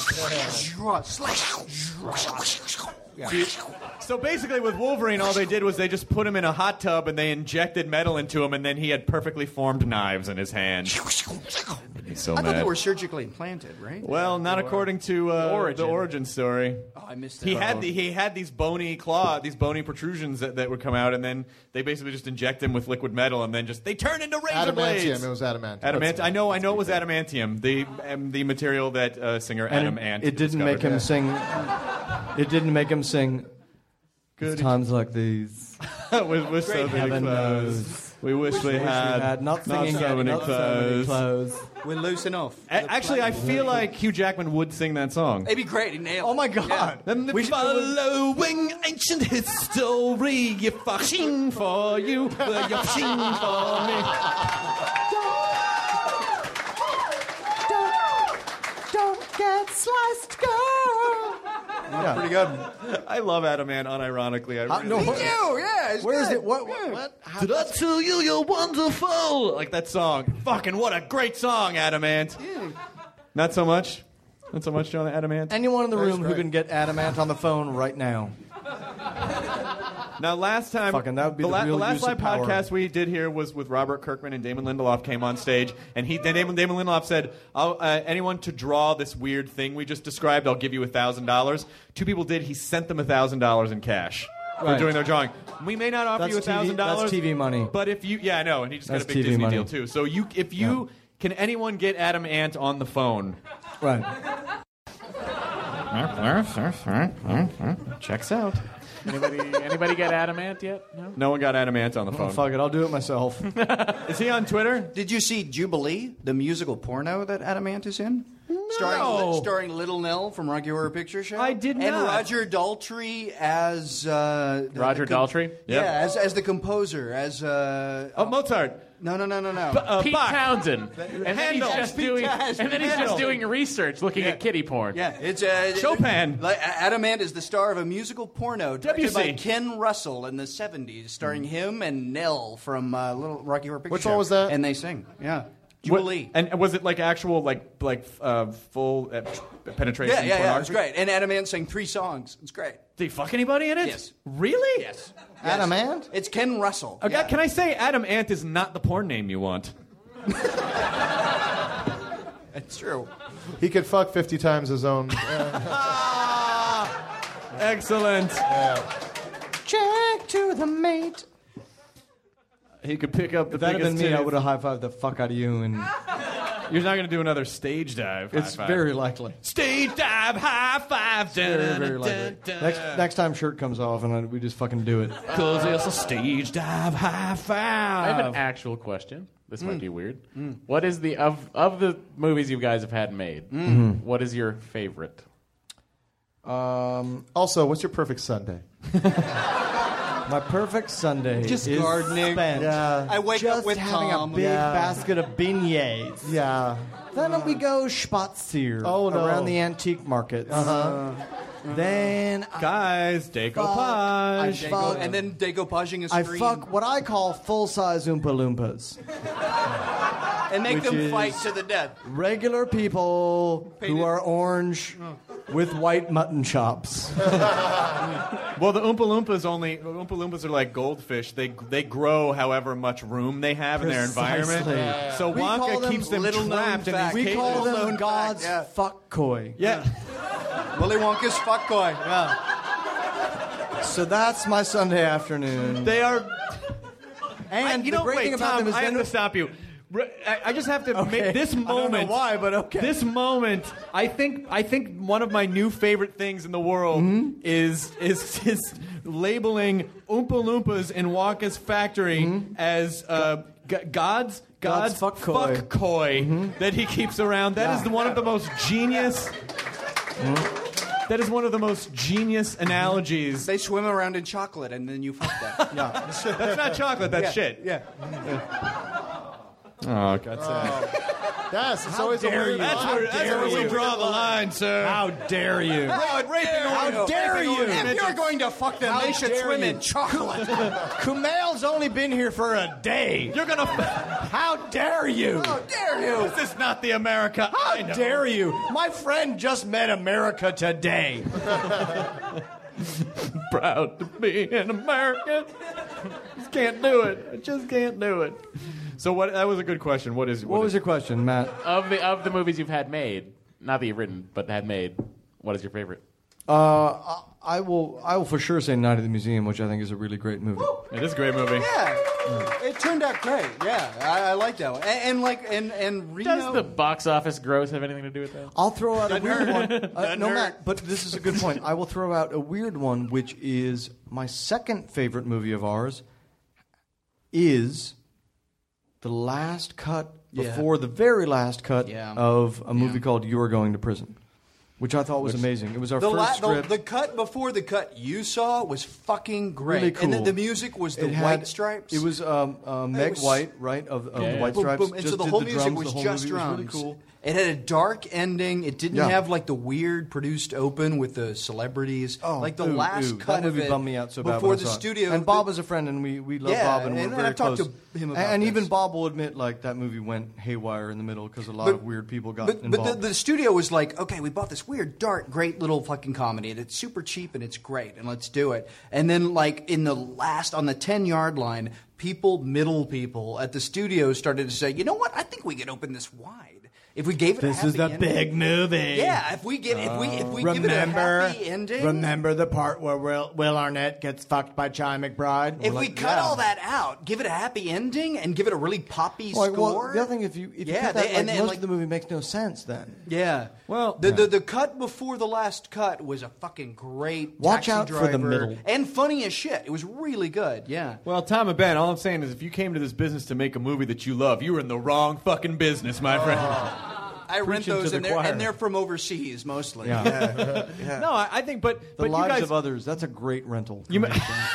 So basically, with Wolverine, all they did was they just put him in a hot tub and they injected metal into him, and then he had perfectly formed knives in his hand. He's so I thought mad. they were surgically implanted, right? Well, not according to uh, The origin. the origin story. Oh, I missed that. He had the, he had these bony claw, these bony protrusions that, that would come out, and then they basically just inject him with liquid metal, and then just they turn into razor blades. Adamantium. It was adamantium. Adamant. I know. I know it was adamantium, the um, the material that uh, singer And Adam it, Ant. it didn't make him discovered. sing. It didn't make him sing. It's times like these. we wish so many Heaven clothes. knows. We wish we We had, had not singing so yet, many not so clothes. many clothes. We're loose enough. A- Actually, I feel like Hugh Jackman would sing that song. It'd be great. He nailed Oh my it. God! And We should- following ancient history, you're fucking for you, you're fucking for me. Don't get sliced, girl. Yeah. Pretty good. I love Adam Ant unironically. I really no, Me do. too. Yeah. It's Where is good. it? What? What? what? How- Did I tell you you're wonderful? Like that song. Fucking what a great song, Adam Ant. Not so much. Not so much, John Adam Ant. Anyone in the room who great. can get Adamant on the phone right now? Now, last time, Fucking, that would be the, the la- real the last use of live power. podcast we did here was with Robert Kirkman and Damon Lindelof came on stage, and he then Damon, Damon Lindelof said, I'll, uh, "Anyone to draw this weird thing we just described, I'll give you a thousand dollars." Two people did. He sent them a thousand dollars in cash for Right. doing their drawing. We may not offer That's you a thousand T V that's dollars. T V money. But if you, yeah, I know, and he just got That's a big T V Disney money. deal too. So you, if you can, anyone get Adam Ant on the phone? Right. Checks out. Anybody, anybody get Adamant yet? No? No one got Adam Ant on the Oh, phone. fuck it. I'll do it myself. Is he on Twitter? Did you see Jubilee, the musical porno that Adamant is in? Starring, starring Little Nell from Rocky Horror Picture Show. I did And not. Roger Daltrey as uh, the- Roger the com- Daltrey? Yeah, Yep. as as the composer, as uh, Oh, Mozart. no, no, no, no, no. Uh, Pete Bach. Townsend. And then he's Handel. just Pete doing, Townsend. and then he's Handel. just doing research, looking at kitty porn. Yeah, it's uh, Chopin. Like, Adamant is the star of a musical porno directed W C. by Ken Russell in the seventies, starring him and Nell from uh, Little Rocky Horror Picture Which Show. one was that? And they sing. Yeah. Jubilee. What, and was it like actual like like uh, full uh, penetration? Yeah, yeah, yeah. It was pornography? great. And Adam Ant sang three songs. It's great. Did he fuck anybody in it? Yes. Really? Yes. Adam Yes. Ant? It's Ken Russell. Okay, Yeah. Can I say Adam Ant is not the porn name you want? It's true. He could fuck fifty times his own. Excellent. Check to the mate. He could pick up the If that had biggest been me, I titties. would have high-fived the fuck out of you. And You're not going to do another stage dive. it's high five. very likely. Stage dive, high five. Very, very likely. Next, next time shirt comes off and I, we just fucking do it. Because it's a stage dive, high five. I have an actual question. This might be weird. What is the of of the movies you guys have had made? What is your favorite? Um, Also, what's your perfect Sunday? my perfect Sunday Just is gardening. spent Yeah. I wake just up with having Tom. a big Yeah. basket of beignets. Yeah. Then we go spazier Oh, no. around the antique markets. Uh-huh. Then I, Guys, fuck, decoupage. I fuck, And then decopaging a I screen. fuck what I call full-size Oompa Loompas. and make which them is- fight to the death. Regular people Painted- who are orange with white mutton chops. Well, the Oompa Loompas only Oompa Loompas are like goldfish. They they grow however much room they have in their Precisely. environment. So We call Wonka them keeps them little known trapped in fact. these We cages. call Little known them God's fact, yeah. fuck koi. Yeah. Willy Wonka's fuck boy. Yeah. So that's my Sunday afternoon. They are. And you the know, great wait, thing about Tom, them is I have then to stop you. Re- I I just have to Okay. make this I don't know moment. why, but okay. This moment, I think, I think one of my new favorite things in the world Mm-hmm. is is is labeling Oompa Loompas in Wonka's factory as uh, g- God's. God's God's, fuck koi. fuck koi that he keeps around. That is Yeah. the, one of the most genius. That is one of the most genius analogies. They swim around in chocolate and then you fuck them. Yeah. That's not chocolate. That's Yeah, shit. Yeah. Oh, God's sake. Yes, it's always a dare weird you. That's where, that's where we draw the line, sir. How dare you? How How dare you? If you're going to fuck them, How they should dare swim you. in chocolate. Kumail's only been here for a day. You're gonna. How dare you? How dare you? This is not the America How I know. dare you? My friend just met America today. Proud to be an American. Just can't do it. I just can't do it. So what? That was a good question. What is? What was is, your question, Matt? Of the of the movies you've had made, not that you've written, but had made, what is your favorite? Uh, I- I will. I will for sure say Night at the Museum, which I think is a really great movie. It is a great movie. Yeah. It turned out great. Yeah. I, I like that one. And, and like, and, and Reno. Does the box office gross have anything to do with that? I'll throw out a weird nerd. one. Uh, The no, nerd. Matt, but this is a good point. I will throw out a weird one, which is my second favorite movie of ours. Is the last cut Yeah. before the very last cut Yeah. of a movie Yeah. called You Are Going to Prison, which I thought was amazing. It was our The, first la- the, script. the cut before the cut you saw was fucking great. Really cool. And the, the music was the It had- White Stripes. It was um, uh, Meg was- White, right, of, of Yeah, the yeah. White Boom, Stripes. boom. And just so the did whole the music drums, was the whole just movie was drums. really cool. It had a dark ending. It didn't Yeah. have like the weird produced open with the celebrities. Oh, like the ooh, last ooh, cut that of movie it bummed me out so bad before when I the saw it. studio. And Bob the- is a friend, and we, we love Yeah, Bob, and, and- we're and very I've talked close. to him about and this. even Bob will admit, like that movie went haywire in the middle because a lot But- of weird people got But, but involved. the, the studio was like, okay, we bought this weird, dark, great little fucking comedy, and it's super cheap and it's great, and let's do it. And then, like in the last, on the ten yard line, people, middle people at the studio started to say, you know what? I think we could open this wide if we gave it. This a is the happy ending. big movie. Yeah, if we get if we if we give it a remember, happy ending. remember the part where Will, Will Arnett gets fucked by Chi McBride? If We're we like, cut yeah. all that out, give it a happy ending, and give it a really poppy Like, score. well, the other thing, if you if you Yeah, cut that, they- like, and then, most like- of the movie makes no sense then. Yeah. Well, the, the the cut before the last cut was a fucking great. Watch Taxi out for the Driver, middle. and funny as shit. It was really good. Yeah. Well, Tom and Ben, all I'm saying is if you came to this business to make a movie that you love, you were in the wrong fucking business, my friend. I rent Preaching to those, the and they're, choir. and they're from overseas mostly. Yeah. Yeah. Yeah. No, I, I think, but The but you Lives guys, of Others, that's a great rental. You ma-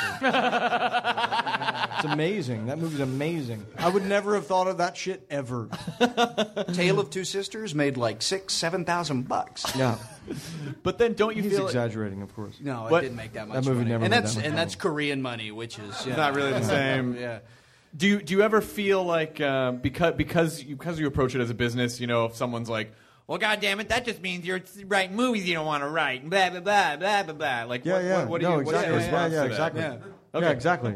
It's amazing. That movie's amazing. I would never have thought of that shit ever. Tale of Two Sisters made like six, seven thousand bucks. Yeah. but then don't you He's feel it- exaggerating, of course. No, it But- didn't make that That much movie money. never and made that's that much and money. that's Korean money, which is yeah. not really the same. Yeah. Do you do you ever feel like uh, because because you, because you approach it as a business, you know, if someone's like, well, goddamn it, that just means you're writing movies you don't want to write, blah blah blah blah blah blah. Like, Yeah, what, yeah. what, what do no, you? What's exactly. your Yeah, response yeah, to that? exactly. Yeah. Yeah, Okay. exactly.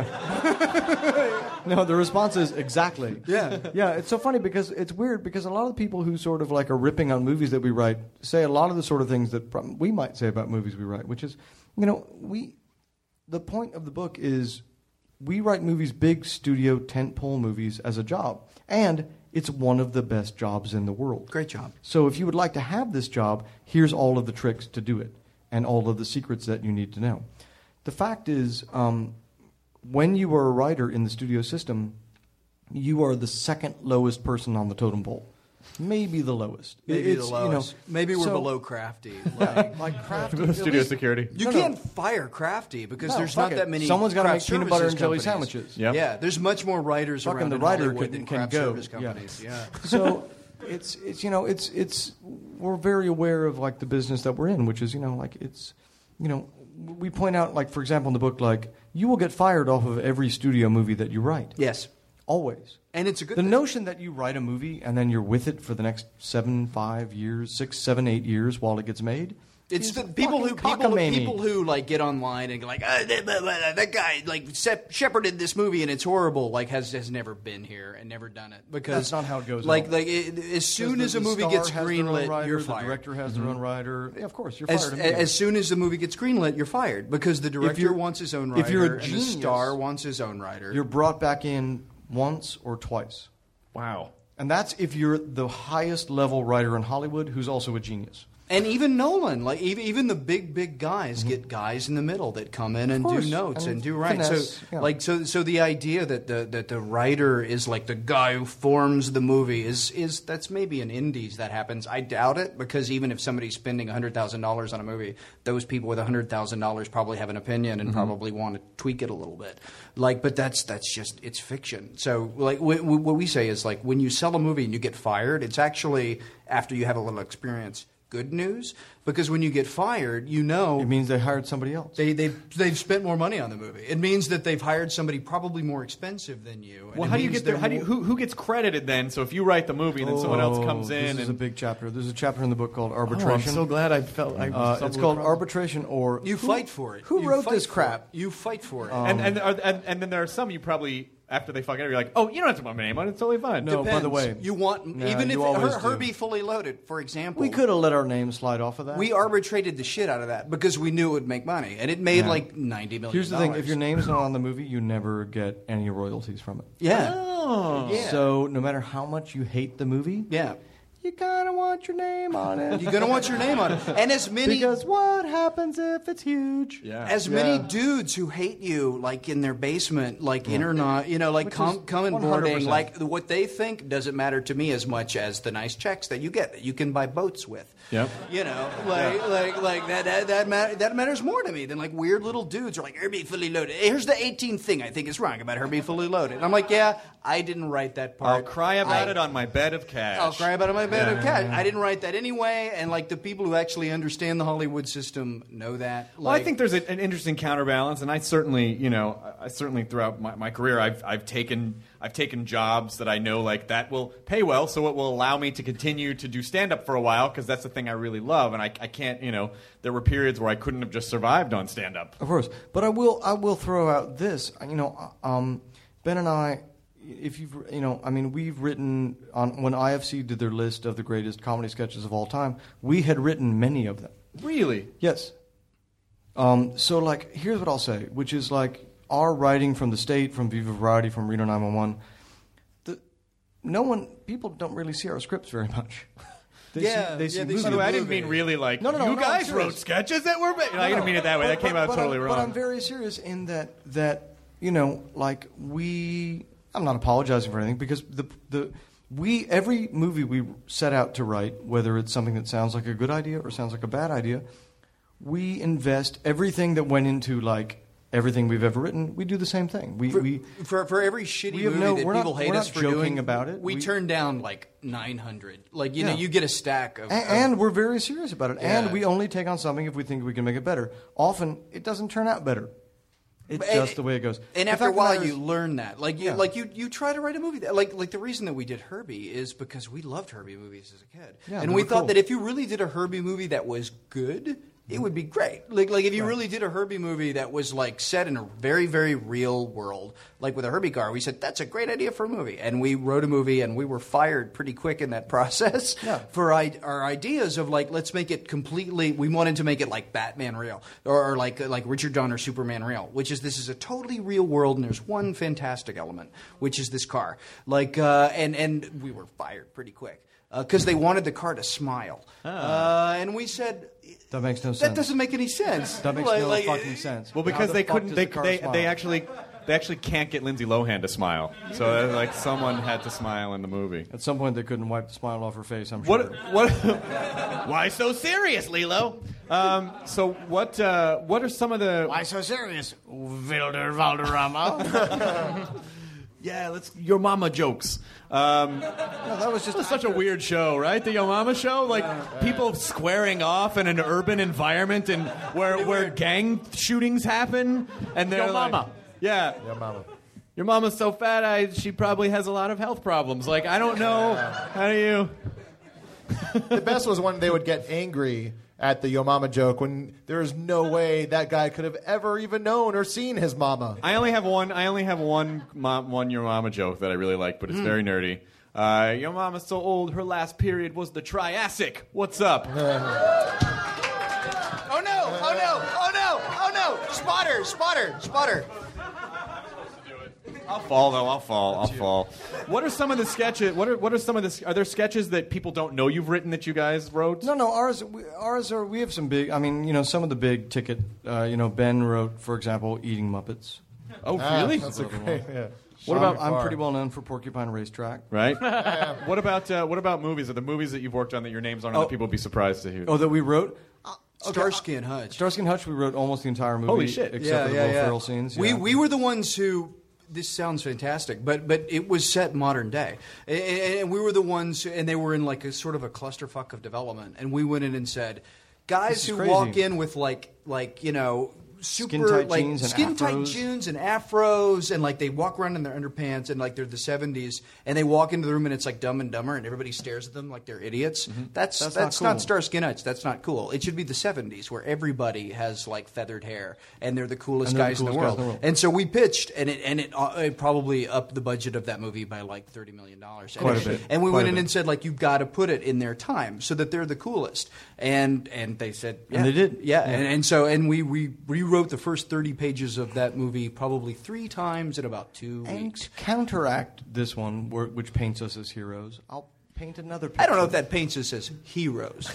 Yeah. No, the response is exactly. Yeah. Yeah, it's so funny because it's weird because a lot of the people who sort of like are ripping on movies that we write say a lot of the sort of things that prob- we might say about movies we write, which is, you know, we the point of the book is we write movies, big studio tentpole movies as a job. And it's one of the best jobs in the world. Great job. So if you would like to have this job, here's all of the tricks to do it and all of the secrets that you need to know. The fact is, um, when you are a writer in the studio system, you are the second lowest person on the totem pole. Maybe the lowest. Maybe It's, the lowest. You know, Maybe we're so- below Crafty. Like, like Crafty. Studio security. You No, no. can't fire Crafty because No, there's fuck not it. that many. Someone's gotta craft make peanut butter services and jelly companies. sandwiches. Yep. Yeah, there's much more writers Fucking around the in writer Hollywood can, than can craft go. service companies. Yeah. So it's it's you know it's it's we're very aware of like the business that we're in, which is you know like it's you know we point out like for example in the book like you will get fired off of every studio movie that you write. Yes. Always. And it's a good The thing. notion that you write a movie and then you're with it for the next seven, five years, six, seven, eight years while it gets made. It's is the a people who fucking people, cockamamie. people who like get online and go like "Ah, that, that- that- that guy like se- shepherded this movie and it's horrible like has has never been here and never done it because That's not how it goes at like all. like it, as soon Because as a the movie star gets has their own greenlit writer, you're the fired. director has their own writer. Yeah, of course, you're As, fired. immediately. as soon as the movie gets greenlit, you're fired because the director you're- wants his own if writer you're a and the genius, star wants his own writer. You're brought back in once or twice. Wow. And that's if you're the highest level writer in Hollywood who's also a genius. And even Nolan, like even, even the big big guys get guys in the middle that come in and Of do course. notes and, And do right. finesse, So yeah. like so so the idea that the that the writer is like the guy who forms the movie is is that's maybe in indies that happens. I doubt it because even if somebody's spending a hundred thousand dollars on a movie, those people with a hundred thousand dollars probably have an opinion and probably want to tweak it a little bit. Like, but that's that's just it's fiction. So like w- w- what we say is like when you sell a movie and you get fired, it's actually after you have a little experience. Good news, because when you get fired, you know It means they hired somebody else. they they've they've spent more money on the movie. It means that they've hired somebody probably more expensive than you. and Well, it how do you means get there? they're How do you, more- who who gets credited then? So if you write the movie and then someone else comes in Oh, This is and a big chapter. There's a chapter in the book called Oh, Arbitration. I'm so glad I felt. I Uh, stumbled it's called across it. Arbitration or You who- fight for it. Who You wrote fight this for crap? it. You fight for it. and and, are, and and then there are some you probably after they fuck it up, you're like, oh, you don't have to put my name on it. It's totally fine. No, by the way, you want Nah, even if you always Her, do. Herbie Fully Loaded, for example. We could have let our name slide off of that. We arbitrated the shit out of that because we knew it would make money, and it made Yeah. like ninety million. Here's the thing: if your name's not on the movie, you never get any royalties from it. yeah, Oh. yeah, So no matter how much you hate the movie, yeah, you kind of want your name on it. you're gonna want your name on it, and as many Because what happens if it's huge? Yeah. As Yeah. many dudes who hate you, like in their basement, like in or not, you know, like Which come is come and one hundred boarding, percent. like what they think doesn't matter to me as much as the nice checks that you get that you can buy boats with. Yep. You know, like like like that that that, matter, that matters more to me than like weird little dudes are like Herbie Fully Loaded. Here's the eighteenth thing I think is wrong about Herbie Fully Loaded. And I'm like, yeah, I didn't write that part. I'll cry about I- it on my bed of cash. I'll cry about it on my bed Yeah. of cash. I didn't write that anyway, and like the people who actually understand the Hollywood system know that. Well, I Like, think there's a, an interesting counterbalance, and I certainly, you know, I I certainly throughout my, my career, I've I've taken I've taken jobs that I know like that will pay well, so it will allow me to continue to do stand up for a while because that's the thing I really love, and I I can't, you know, there were periods where I couldn't have just survived on stand up. Of course, but I will. I will throw out this. You know, um, Ben and I. If you've, you know, I mean, we've written on when I F C did their list of the greatest comedy sketches of all time. We had written many of them. Really? Yes. Um, so, like, here's what I'll say, which is like our writing from the State, from Viva Variety, from Reno nine one one. The no one, people don't really see our scripts very much. They Yeah, see, they see yeah, they movies. By the way, I didn't mean really like No, no, no, you no, guys I'm wrote serious. sketches that were. Ba- no, I No, didn't mean it that way. but- That came but- out but totally I'm, wrong. But I'm very serious in that that you know, like we. I'm not apologizing for anything because the the we every movie we set out to write, whether it's something that sounds like a good idea or sounds like a bad idea, we invest everything that went into like everything we've ever written. We do the same thing. We for, we for for every shitty we have movie no- that we're not- people hate we're us not for joking doing about it. we, We- turn down like nine hundred. Like you know, Yeah. you get a stack of, and, of and we're very serious about it. Yeah. And we only take on something if we think we can make it better. Often it doesn't turn out better. It's And- just the way it goes. And The after a fact of the while, matter you is- learn that. Like you, Yeah. like you, you try to write a movie. That, like, like the reason that we did Herbie is because we loved Herbie movies as a kid, Yeah, and they we were thought cool. that if you really did a Herbie movie that was good, it would be great. Like, like if you really did a Herbie movie that was like set in a very, very real world, like with a Herbie car, we said that's a great idea for a movie, and we wrote a movie, and we were fired pretty quick in that process Yeah. for I- our ideas of like let's make it completely. We wanted to make it like Batman real, or, or like like Richard Donner Superman real, which is this is a totally real world, and there's one fantastic element, which is this car. Like uh, and and we were fired pretty quick. Because they wanted the car to smile, uh, and we said That makes no that sense. doesn't make any sense. That makes Like- no like- fucking sense. Well, How because the they fuck couldn't. does They the car they, smile? they actually they actually can't get Lindsay Lohan to smile. So uh, like someone had to smile in the movie. At some point, they couldn't wipe the smile off her face. I'm sure. What? What? Why so serious, Lilo? Um, so what? Uh, what are some of the? Why so serious, Wilder Valderrama? Yeah, let's your mama jokes. Um, No, that was just such a weird show, right? The Yo Mama show, like people squaring off in an urban environment and where where gang shootings happen, and they're Yo like, Mama. yeah, Your mama. your mama's so fat, I she probably has a lot of health problems. Like I don't know, how do you? The best was when they would get angry at the Yo Mama joke when there is no way that guy could have ever even known or seen his mama. I only have one. I only have one mom, one your mama joke that I really like, but it's very nerdy. Uh, your mama's so old, her last period was the Triassic. What's up? Oh no! Oh no! Oh no! Oh no! Spotter! Spotter! Spotter! I'll fall though. I'll fall. I'll fall. What are some of the sketches? What are what are some of the? Are there sketches that people don't know you've written that you guys wrote? No, no, ours, we, ours are. We have some big. I mean, you know, some of the big ticket. Uh, you know, Ben wrote, for example, Eating Muppets. Oh, Ah, really? that's a great. Yeah. What about? I'm Far. pretty well known for Porcupine Racetrack. Right. What about uh, what about movies? Are the movies that you've worked on that your names aren't on Oh. that people would be surprised to hear? Oh, that we wrote. Starsky and Hutch. Starsky and Hutch. We wrote almost the entire movie. Holy shit. Except for the Will Ferrell scenes. We yeah. we were the ones who. This sounds fantastic, but but it was set modern day, and, and we were the ones, who, and they were in like a sort of a clusterfuck of development, and we went in and said, guys This is who crazy. walk in with like like you know. Super Skin-tight like jeans and skin tight afros. jeans and afros, and like they walk around in their underpants, and like they're the seventies, and they walk into the room and it's like Dumb and Dumber, and everybody stares at them like they're idiots. That's That's that's, not not, cool. Starsky and Hutch. That's not cool. It should be the seventies where everybody has like feathered hair and they're the coolest, And they're the guys, in, the coolest guys world. in the world. And so we pitched, and it and it, uh, it probably upped the budget of that movie by like thirty million dollars. Quite and, a bit. And we Quite went a in bit. and said like you've got to put it in their time so that they're the coolest. And and they said yeah. And they did. Yeah. Yeah. And, and so and we we rewrote the first thirty pages of that movie probably three times in about two And weeks. to counteract this one, where, which paints us as heroes, I'll paint another picture. I don't know if that paints us as heroes.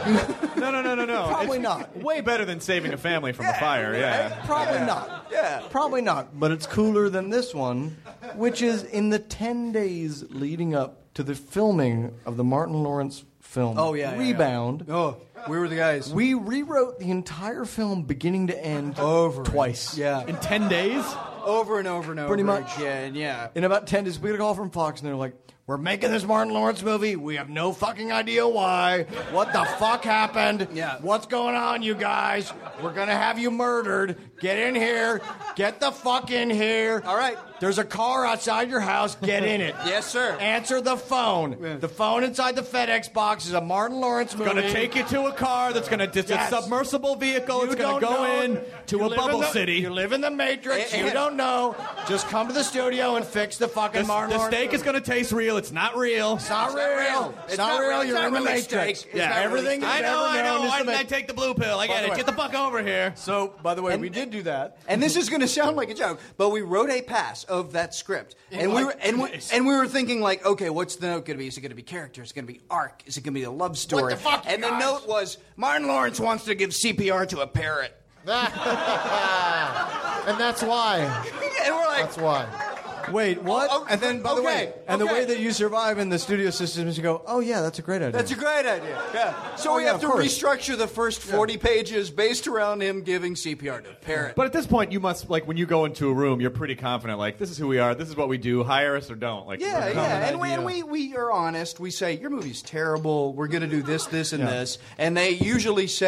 No, no, no, no, no. Probably It's not. Way better than saving a family from a fire. Yeah. Probably not. Yeah. Probably not. But it's cooler than this one, which is in the ten days leading up to the filming of the Martin Lawrence film Oh yeah. yeah, yeah. Rebound. Oh, we were the guys. We rewrote the entire film beginning to end Over twice. Yeah. In ten days. Over and over and over. Pretty much. again. Yeah. In about ten days, we got a call from Fox, and they're like, "We're making this Martin Lawrence movie. We have no fucking idea why. What the fuck happened? Yeah. What's going on, you guys? We're gonna have you murdered. Get in here. Get the fuck in here. All right. There's a car outside your house. Get in it. Yes, sir. Answer the phone. The phone inside the FedEx box is a Martin Lawrence movie. Going to take you to a car that's going to it's Yes. a submersible vehicle. You it's going to don't go know. in to You a live bubble in the- city. You live in the Matrix. Eh, You eh. don't know. Just come to the studio and fix the fucking The, Martin the Lawrence steak is movie. going to taste real. It's not real. It's not real. It's, It's not, not real. real. You're It's in the not really Matrix. steak. It's Yeah, not really everything steak. you've I know, ever I known know. is Why the didn't I Matrix. take the blue pill? I By get the it. way- Get the fuck over here. So, by the way, And- we did do that. And this is going to sound like a joke, but we wrote a pass of that script, and we were and we, and we were thinking like, okay, what's the note going to be? Is it going to be character? Is it going to be arc? Is it going to be a love story? the fuck, and the guys? note was Martin Lawrence wants to give C P R to a parrot, And that's why. and we're like, That's why. Wait, what? Oh, and then, by the okay, way, and the okay. way that you survive in the studio system is you go, oh yeah, that's a great idea. that's a great idea. Yeah. So Oh, we yeah, have to of course. restructure the first forty pages based around him giving C P R to a parrot. But at this point, you must like when you go into a room, you're pretty confident. Like this is who we are. This is what we do. Hire us or don't. Like Yeah, we're- yeah, and we, and we we are honest. We say your movie's terrible. We're going to do this, this, and Yeah. this, and they usually say,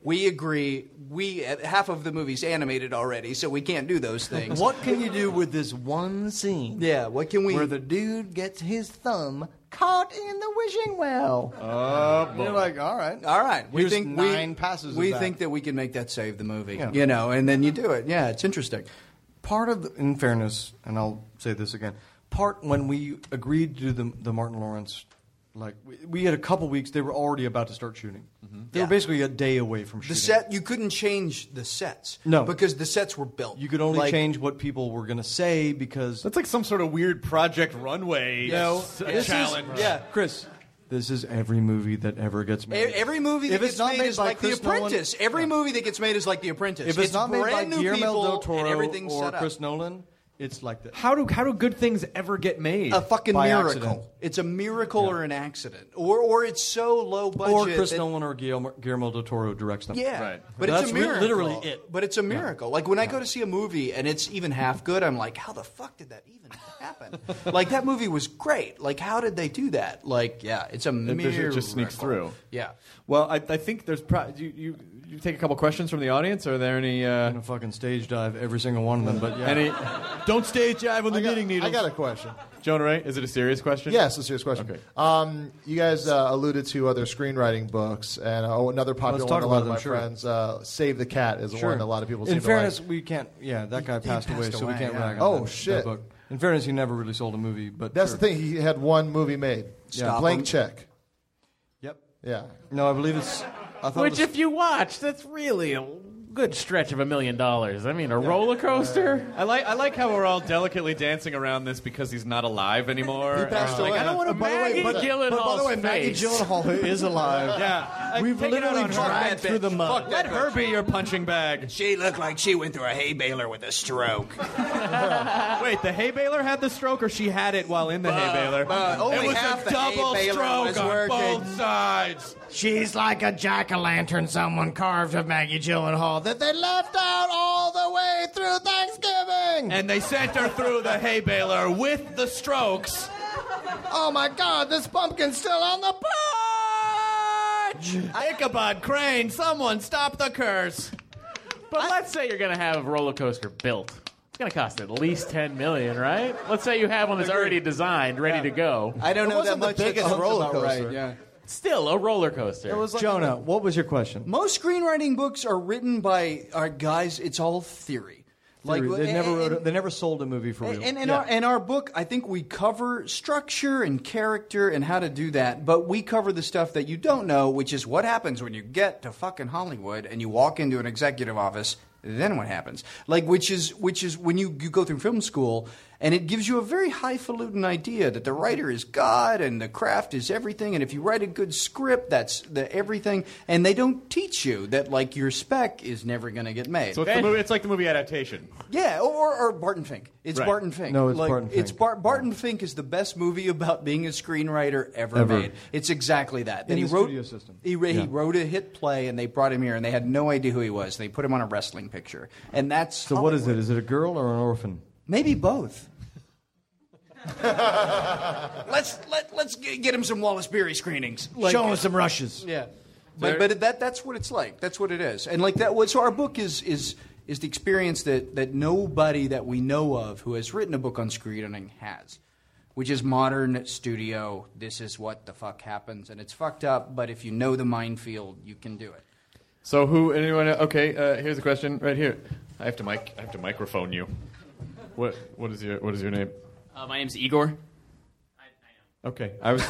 We agree. We half of the movie's animated already, so we can't do those things. What can you do with this one scene? Yeah, what can we... Where the dude gets his thumb caught in the wishing well. Oh, boy. You're like, all right. All right. We Here's think nine we, passes We of think that. that we can make that save the movie. Yeah. You know, and then you do it. Yeah, it's interesting. Part of, the, in fairness, and I'll say this again, part when we agreed to do the, the Martin Lawrence, like, we, we had a couple weeks, they were already about to start shooting. Mm-hmm. They Yeah. were basically a day away from shooting. The set, you couldn't change the sets. No. Because the sets were built. You could only Like- change what people were going to say because... That's like some sort of weird Project Runway Yes. s- This is- challenge. Yeah. Chris, this is every movie that ever gets E- made. Every movie that If it's gets not made, made is by like Chris The Apprentice. Nolan- Every movie that gets made is like The Apprentice. If it's, not made by brand new Guillermo people del and Toro everything's or set up. Chris Nolan, it's like this. How do how do good things ever get made? A fucking By miracle. accident. It's a miracle or an accident, or or it's so low budget. Or Chris that- Nolan or Guillermo, Guillermo del Toro directs them. Yeah, Right. but That's it's a re- miracle. literally it. But it's a miracle. Like when I go to see a movie and it's even half good, I'm like, how the fuck did that even happen? Like that movie was great. Like how did they do that? Like yeah, it's a It miracle. just sneaks through. Yeah. Well, I, I think there's pro- you, you you take a couple questions from the audience. Are there any? Uh, I'm gonna fucking stage dive every single one of them. But yeah, any? Don't stage dive on the I got, knitting needles. I got a question. Jonah Ray, is it a serious question? Yes, a serious question. Okay. Um, you guys uh, alluded to other screenwriting books, and uh, another popular Let's one. talk A lot about of my them, sure. friends, uh, "Save the Cat" is sure. one a lot of people In seem fairness, to like. we can't. Yeah, that guy passed, he away, passed so we away, can't yeah. rag on Oh, that, shit. that book. In fairness, he never really sold a movie, but That's sure. the thing. He had one movie made. Stop Blank him. check. Yep. Yeah. No, I believe it's. I thought Which, it was, if you watch, that's really a good stretch of a million dollars. I mean, a roller coaster. I like I like how we're all delicately dancing around this because he's not alive anymore. He passed Uh, like, away. I don't want to By the way, Maggie but, Gyllenhaal's but by the way, Maggie face. Gyllenhaal is alive. Yeah, We've take it out literally on her. dragged through the mud. Let her be your punching bag. She looked like she went through a hay baler with a stroke. Wait, the hay baler had the stroke, or she had it while in the hay baler? uh, only it was half a the hay double baler stroke was on working. both sides. She's like a jack-o'-lantern someone carved of Maggie Gyllenhaal that they left out all the way through Thanksgiving. And they sent her through the hay baler with the strokes. Oh my God, this pumpkin's still on the porch! Ichabod Crane, someone stop the curse. But let's say you're going to have a roller coaster built. It's going to cost at least ten million dollars, right? Let's say you have one that's already designed, ready to go. I don't It know that wasn't the much. biggest That sounds roller about right, coaster. yeah. Still a roller coaster. It was like Jonah, what was your question? Most screenwriting books are written by our guys. It's all theory. Theory. they never and- wrote. A, they never sold a movie for real. And in our in our book, I think we cover structure and character and how to do that. But we cover the stuff that you don't know, which is what happens when you get to fucking Hollywood and you walk into an executive office. Then what happens? Like, which is which is when you, you go through film school, and it gives you a very highfalutin idea that the writer is God and the craft is everything. And if you write a good script, that's the everything. And they don't teach you that like your spec is never going to get made. So it's, the movie, it's like the movie adaptation. Yeah, or, or Barton Fink. It's Right. Barton Fink. No, it's like, Barton It's Fink. Bar- Barton Fink is the best movie about being a screenwriter ever, Ever. made. It's exactly that. In he the wrote, studio system. He, he Yeah. wrote a hit play, and they brought him here, and they had no idea who he was. They put him on a wrestling picture, and that's So what is it? Hollywood. Is it a girl or an orphan? Maybe both. let's let let's g- get him some Wallace Beery screenings. Like- Show him some rushes. Yeah, but but that that's what it's like. That's what it is. And like that. So our book is is is the experience that that nobody that we know of who has written a book on screenwriting has, which is modern studio. This is what the fuck happens, and it's fucked up. But if you know the minefield, you can do it. So who? Anyone? Okay, uh, here's a question right here. I have to mic. I have to microphone you. What? What is your What is your name? Uh, my name's Igor. Okay, I was.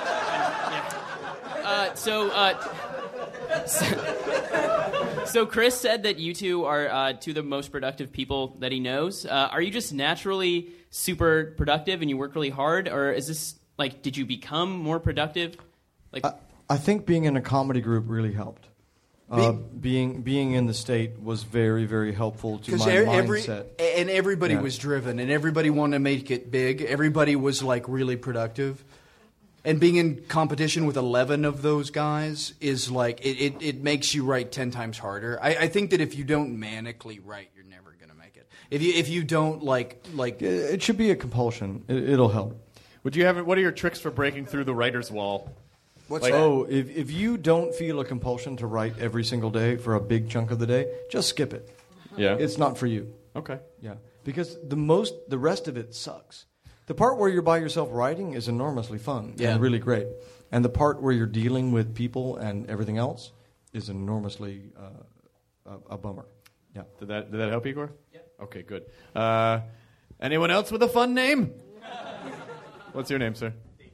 Uh, so, uh, so, so Chris said that you two are uh, two of the most productive people that he knows. Uh, are you just naturally super productive and you work really hard, or is this like did you become more productive? Like, I, I think being in a comedy group really helped. Uh, being being in the state was very very helpful to my Because every mindset. and everybody Yeah. was driven, and everybody wanted to make it big. Everybody was like really productive, and being in competition with eleven of those guys is like it. It, it makes you write ten times harder. I, I think that if you don't manically write, you're never going to make it. If you if you don't like like It, it should be a compulsion. It, it'll help. Would you have? What are your tricks for breaking through the writer's wall? What's Like- that? Oh, if, if you don't feel a compulsion to write every single day for a big chunk of the day, just skip it. Yeah. It's not for you. Okay. Yeah. Because the most, the rest of it sucks. The part where you're by yourself writing is enormously fun Yeah. and really great. And the part where you're dealing with people and everything else is enormously uh, a, a bummer. Yeah. Did that did that help, Igor? Yeah. Okay, good. Uh, anyone else with a fun name? What's your name, sir?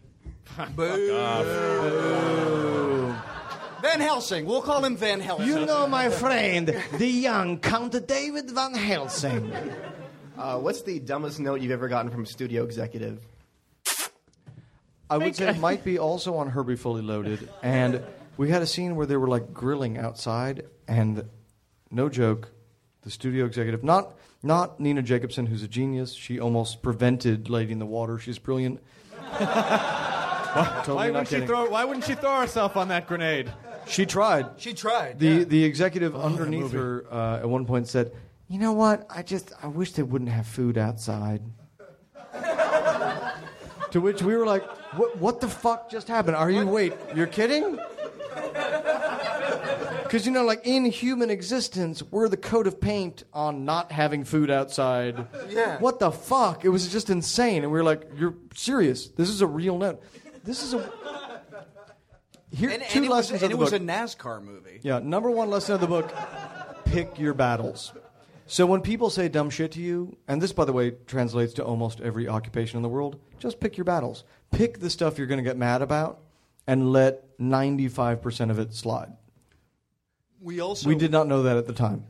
Boo. Van Helsing. We'll call him Van Helsing. You know, my friend, the young Count David Van Helsing. Uh, what's the dumbest note you've ever gotten from a studio executive? I would say it might be also on Herbie Fully Loaded. And we had a scene where they were like grilling outside, and no joke, the studio executive, not not Nina Jacobson, who's a genius. She almost prevented Lady in the Water. She's brilliant. Totally why not wouldn't she kidding. throw? Why wouldn't she throw herself on that grenade? She tried. She tried. The yeah. the executive Oh, underneath her uh, at one point said, "You know what? I just I wish they wouldn't have food outside." To which we were like, "What? What the fuck just happened? Are you wait? You're kidding?" Because you know, like in human existence, we're the coat of paint on not having food outside. Yeah. What the fuck? It was just insane, and we were like, "You're serious? This is a real note. This is a." Here, And, two and it was, lessons and of it the was a book. NASCAR movie. Yeah, number one lesson of the book, pick your battles. So when people say dumb shit to you, and this, by the way, translates to almost every occupation in the world, just pick your battles. Pick the stuff you're going to get mad about and let ninety-five percent of it slide. We also We did not know that at the time.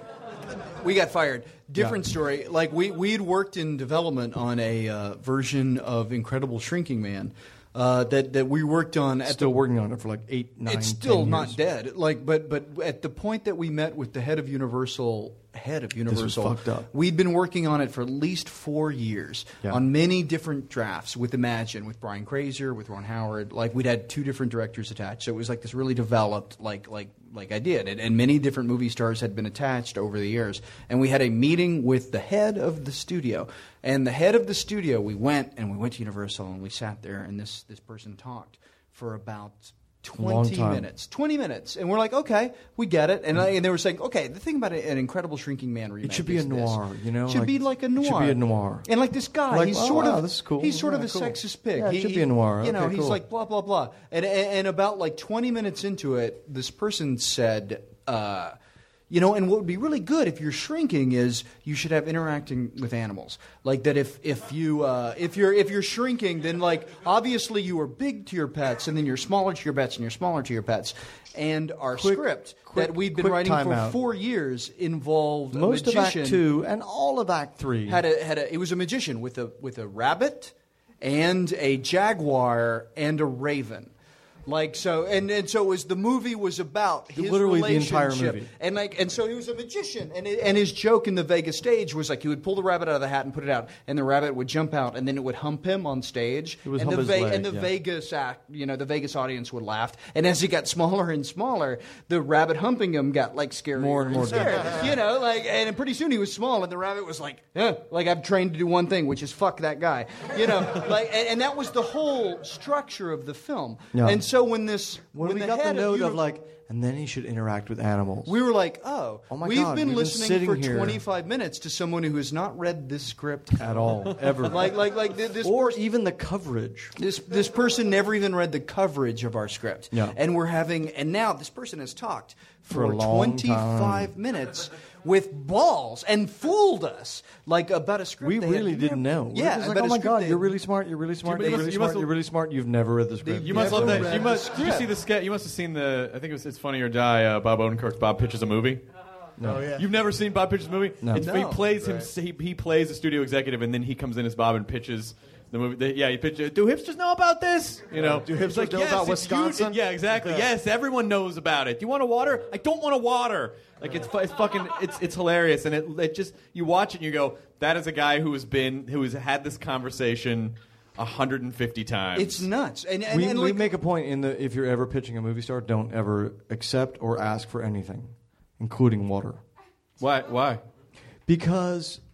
We got fired. Different Yeah. story. Like we we'd worked in development on a uh, version of Incredible Shrinking Man uh, that that we worked on. At Still the, working on it for like eight, nine, It's still ten not years. dead. Like, but but at the point that we met with the head of Universal, head of Universal, fucked up. we'd been working on it for at least four years Yeah. on many different drafts with Imagine, with Brian Grazer, with Ron Howard. Like we'd had two different directors attached, so it was like this really developed like like like I did, and, and many different movie stars had been attached over the years. And we had a meeting with the head of the studio, and the head of the studio, we went and we went to Universal and we sat there, and this this person talked for about Long twenty time. minutes. twenty minutes. And we're like, okay, we get it. And, I, and they were saying, okay, the thing about an Incredible Shrinking Man remake It should be a is this. noir, you know? It should like- be like a noir. It should be a noir. And like this guy, Like, he's oh, sort wow, of this is cool. he's sort Yeah, of a cool. sexist pig. Yeah, it He- should he- be a noir. You know, Okay, he's cool. like blah blah blah. And, and and about like twenty minutes into it, this person said, uh, you know, and what would be really good if you're shrinking is you should have interacting with animals. Like that, if if you uh, if you're if you're shrinking, then like obviously you are big to your pets, and then you're smaller to your pets, and you're smaller to your pets. And our Quick- script quick- that we'd been quick writing for timeout. four years involved Most a of magician Act Two and all of Act Three had a had a it was a magician with a with a rabbit and a jaguar and a raven. Like so, and, and so it was the movie was about his Literally the entire relationship. movie. and like and so he was a magician, and it, and his joke in the Vegas stage was like he would pull the rabbit out of the hat and put it out, and the rabbit would jump out, and then it would hump him on stage, It would and hump the his leg, and the yeah. Vegas act, you know, the Vegas audience would laugh, and as he got smaller and smaller, the rabbit humping him got like scarier More and more scarier, you know, like and pretty soon he was small, and the rabbit was like, eh, like I've trained to do one thing, which is fuck that guy, you know, like and, and that was the whole structure of the film, Yeah. and so when this When, when we the got the head note of, of like, and then he should interact with animals. we were like, oh, Oh my we've God, been we've been listening sitting for here- twenty-five minutes to someone who has not read this script at all, ever. like, like, like th- this, or person, even the coverage. this this person never even read the coverage of our script. Yeah. And we're having, and now this person has talked For for, a long twenty-five time. minutes with balls and fooled us like about a script. We they had really didn't never- know. Yeah, it was like, about oh a my script God, they you're had- really smart. You're really smart. You You're must- really you smart. must- You're really smart. You've never read the script. You must Never love that. read You the must. Did you script. see the sketch? You must have seen the. I think it was It's Funny or Die. Uh, Bob Odenkirk's Bob pitches a movie. No. Oh, yeah. You've never seen Bob pitches a movie? No. It's, He No. plays him. Right. He, he plays a studio executive, and then he comes in as Bob and pitches the movie. The, yeah, he pitches. Do hipsters know about this? You know, Do hipsters It's like, know yes, about it's Wisconsin? You, yeah, exactly. Yes, everyone knows about it. Do you want a water? I don't want a water. Like it's, fu- it's fucking. It's it's hilarious, and it, it just you watch it and you go, that is a guy who has been who has had this conversation one hundred fifty times. It's nuts. And, and, we, and we like, make a point in the if you're ever pitching a movie star, don't ever accept or ask for anything, including water, why why. because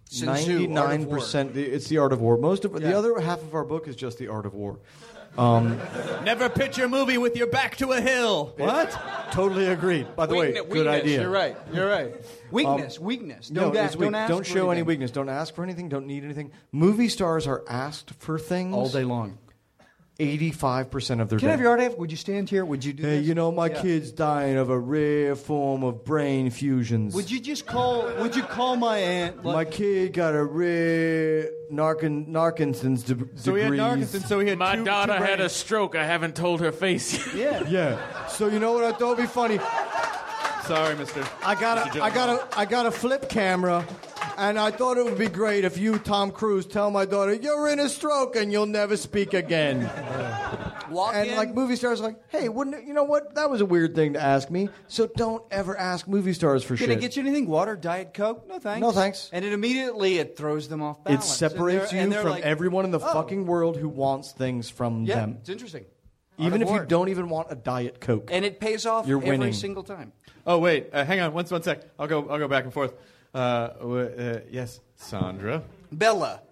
Sun Tzu, ninety-nine Art of War. percent. It's the art of war. Most of Yeah. the other half of our book is just the art of war. Um, Never pitch your movie with your back to a hill. What? Totally agreed. By the way, Weakness- good weakness, idea. You're right. You're right. Weakness. Um, weakness. No, Don't, it's a- weak. don't ask Don't for show any anything. weakness. Don't ask for anything. Don't need anything. Movie stars are asked for things All day long. eighty-five percent of their Can I day. have your autograph? Would you stand here? Would you do Hey, this? you know, my Yeah. kid's dying of a rare form of brain fusions. Would you just call? Would you call my aunt? My kid got a rare Narkin, Narkinson's de- So he had degrees. Narkinson, so he had My two, daughter two had a brains. stroke. I haven't told her face yet. Yeah. Yeah. So you know what I thought would be funny? Sorry, mister. I got Mister a, I Jones. got a, I got a flip camera, and I thought it would be great if you, Tom Cruise, tell my daughter you're in a stroke and you'll never speak again. Walk And in. like movie stars, are like, hey, wouldn't it, you know what? That was a weird thing to ask me. So don't ever ask movie stars for Can shit. I get you anything? Water, Diet Coke? No thanks. No, thanks. And it immediately it throws them off It balance. separates And they're- you and they're from like, everyone in the oh. fucking world who wants things from Yeah, them. it's interesting. Even Art of if you war. don't even want a Diet Coke. And it pays off You're every winning. single time. Oh wait, uh, hang on, one, one sec. I'll go. I'll go back and forth. Uh, w- uh, yes, Sandra. Bella.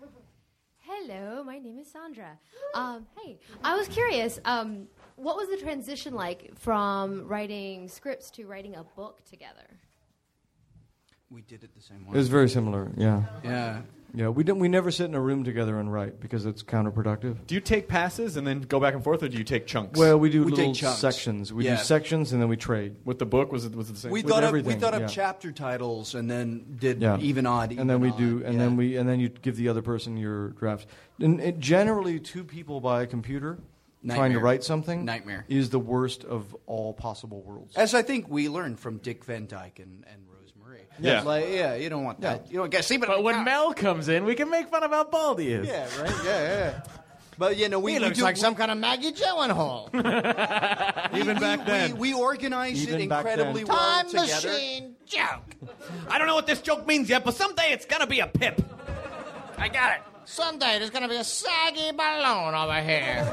Hello, my name is Sandra. Um, hey, I was curious. Um, what was the transition like from writing scripts to writing a book together? We did it the same It way. was very similar. Yeah. Yeah. Yeah. We don't. We never sit in a room together and write because it's counterproductive. Do you take passes and then go back and forth, or do you take chunks? Well, we do We little take chunks. sections. We Yeah. do sections and then we trade. with the book, was it was it the same? We With thought up, we everything, thought up yeah. chapter titles and then did Yeah. even odd. Even and then we odd. do, and Yeah. then we, and then you give the other person your drafts. And it, generally, two people by a computer trying to Nightmare. write something Nightmare. is the worst of all possible worlds. As I think we learned from Dick Van Dyke and, and Rose Marie. Yeah. Like, yeah, you don't want that. You don't get sleep. But when Mel comes in, we can make fun of how bald he is. Yeah, right. Yeah, yeah. But you know, we He we looks do, like some kind of Maggie Gyllenhaal. Even we, back we, then. we, we organized Even it back incredibly then. well Time together. machine joke. I don't know what this joke means yet, but someday it's gonna be a pip. I got it. Someday there's gonna be a saggy balloon over here.